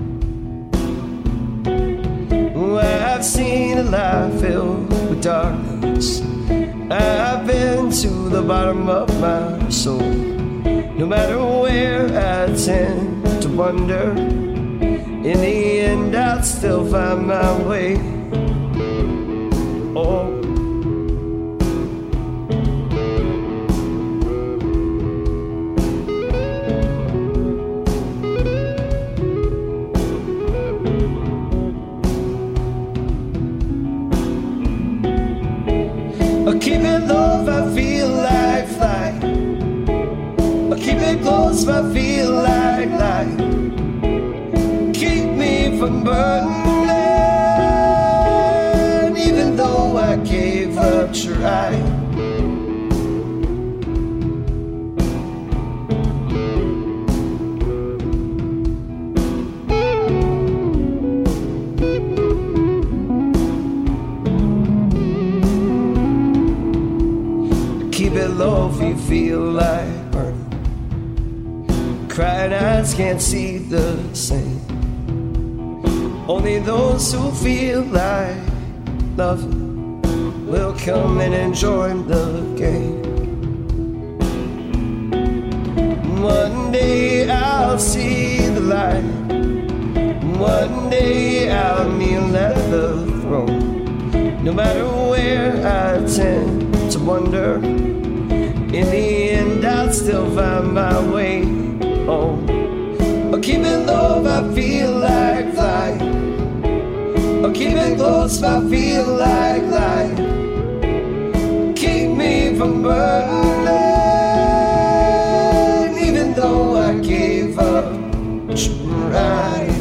I've seen a life filled with darkness. I've been to the bottom of my soul. No matter where I tend to wander, in the end I'll still find my way. Oh, keep it low if I feel like flying. Keep it close if I feel like lying. Keep me from burning, even though I gave up trying. Keep it low if you feel like burning. Cried eyes can't see the same. Only those who feel like loving will come in and join the game. One day I'll see the light. One day I'll kneel at the throne. No matter where I tend to wander, in the end I'll still find my way home. Keep it low if I feel like flying. Or keep it close if I feel like light. Keep me from burning, even though I gave up trying.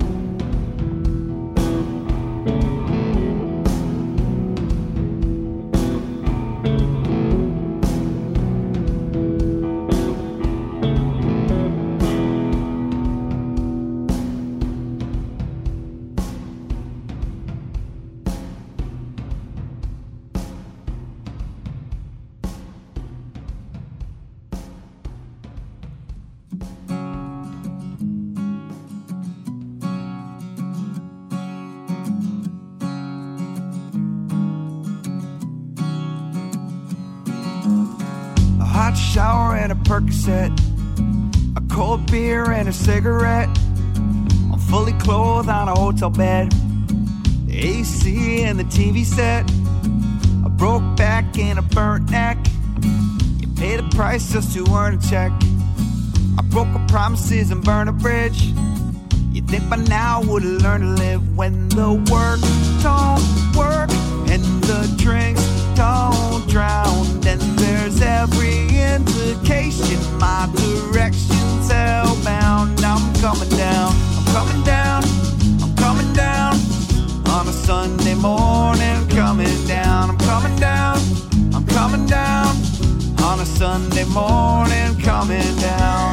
Hot shower and a Percocet, a cold beer and a cigarette. I'm fully clothed on a hotel bed, the AC and the TV set. A broke back and a burnt neck. You pay the price just to earn a check. I broke my promises and burned a bridge. You think by now would've learned to live when the work don't work and the drinks don't drown. Then there's every indication my direction's hellbound. I'm coming down, I'm coming down, I'm coming down. On a Sunday morning, coming down, I'm coming down, I'm coming down. On a Sunday morning, coming down.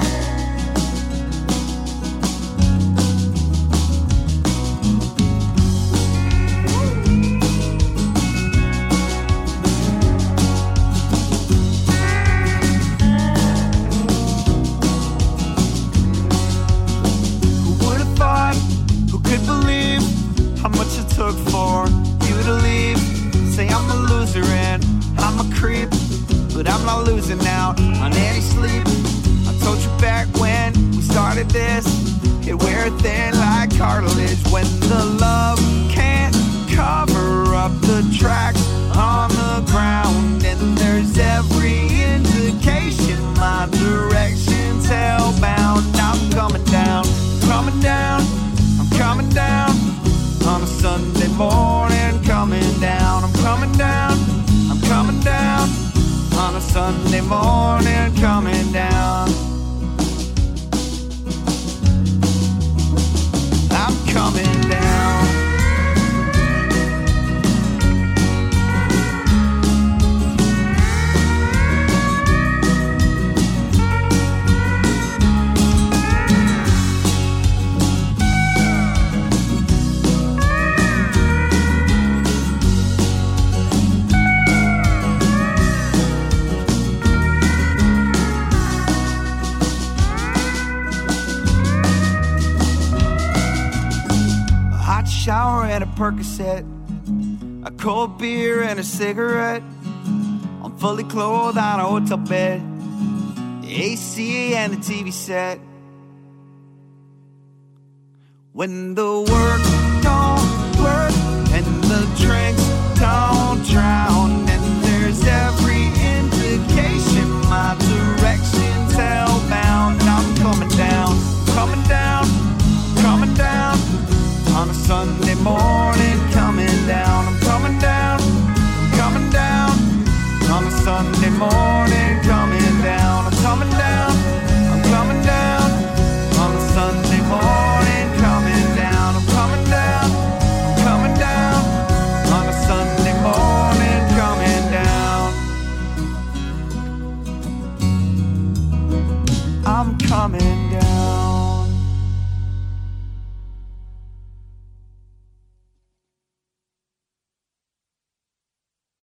Took for you to leave. Say I'm a loser and I'm a creep, but I'm not losing out on any sleep. I told you back when we started this, it wear thin like cartilage. When the love can't cover up the tracks on the ground, and there's every indication my direction's hellbound. I'm coming down, coming down, I'm coming down. On a Sunday morning, coming down, I'm coming down, I'm coming down. On a Sunday morning, coming down. I'm coming down. Shower and a Percocet, a cold beer and a cigarette. I'm fully clothed on a hotel bed, the AC and the TV set. When the work don't work and the drinks don't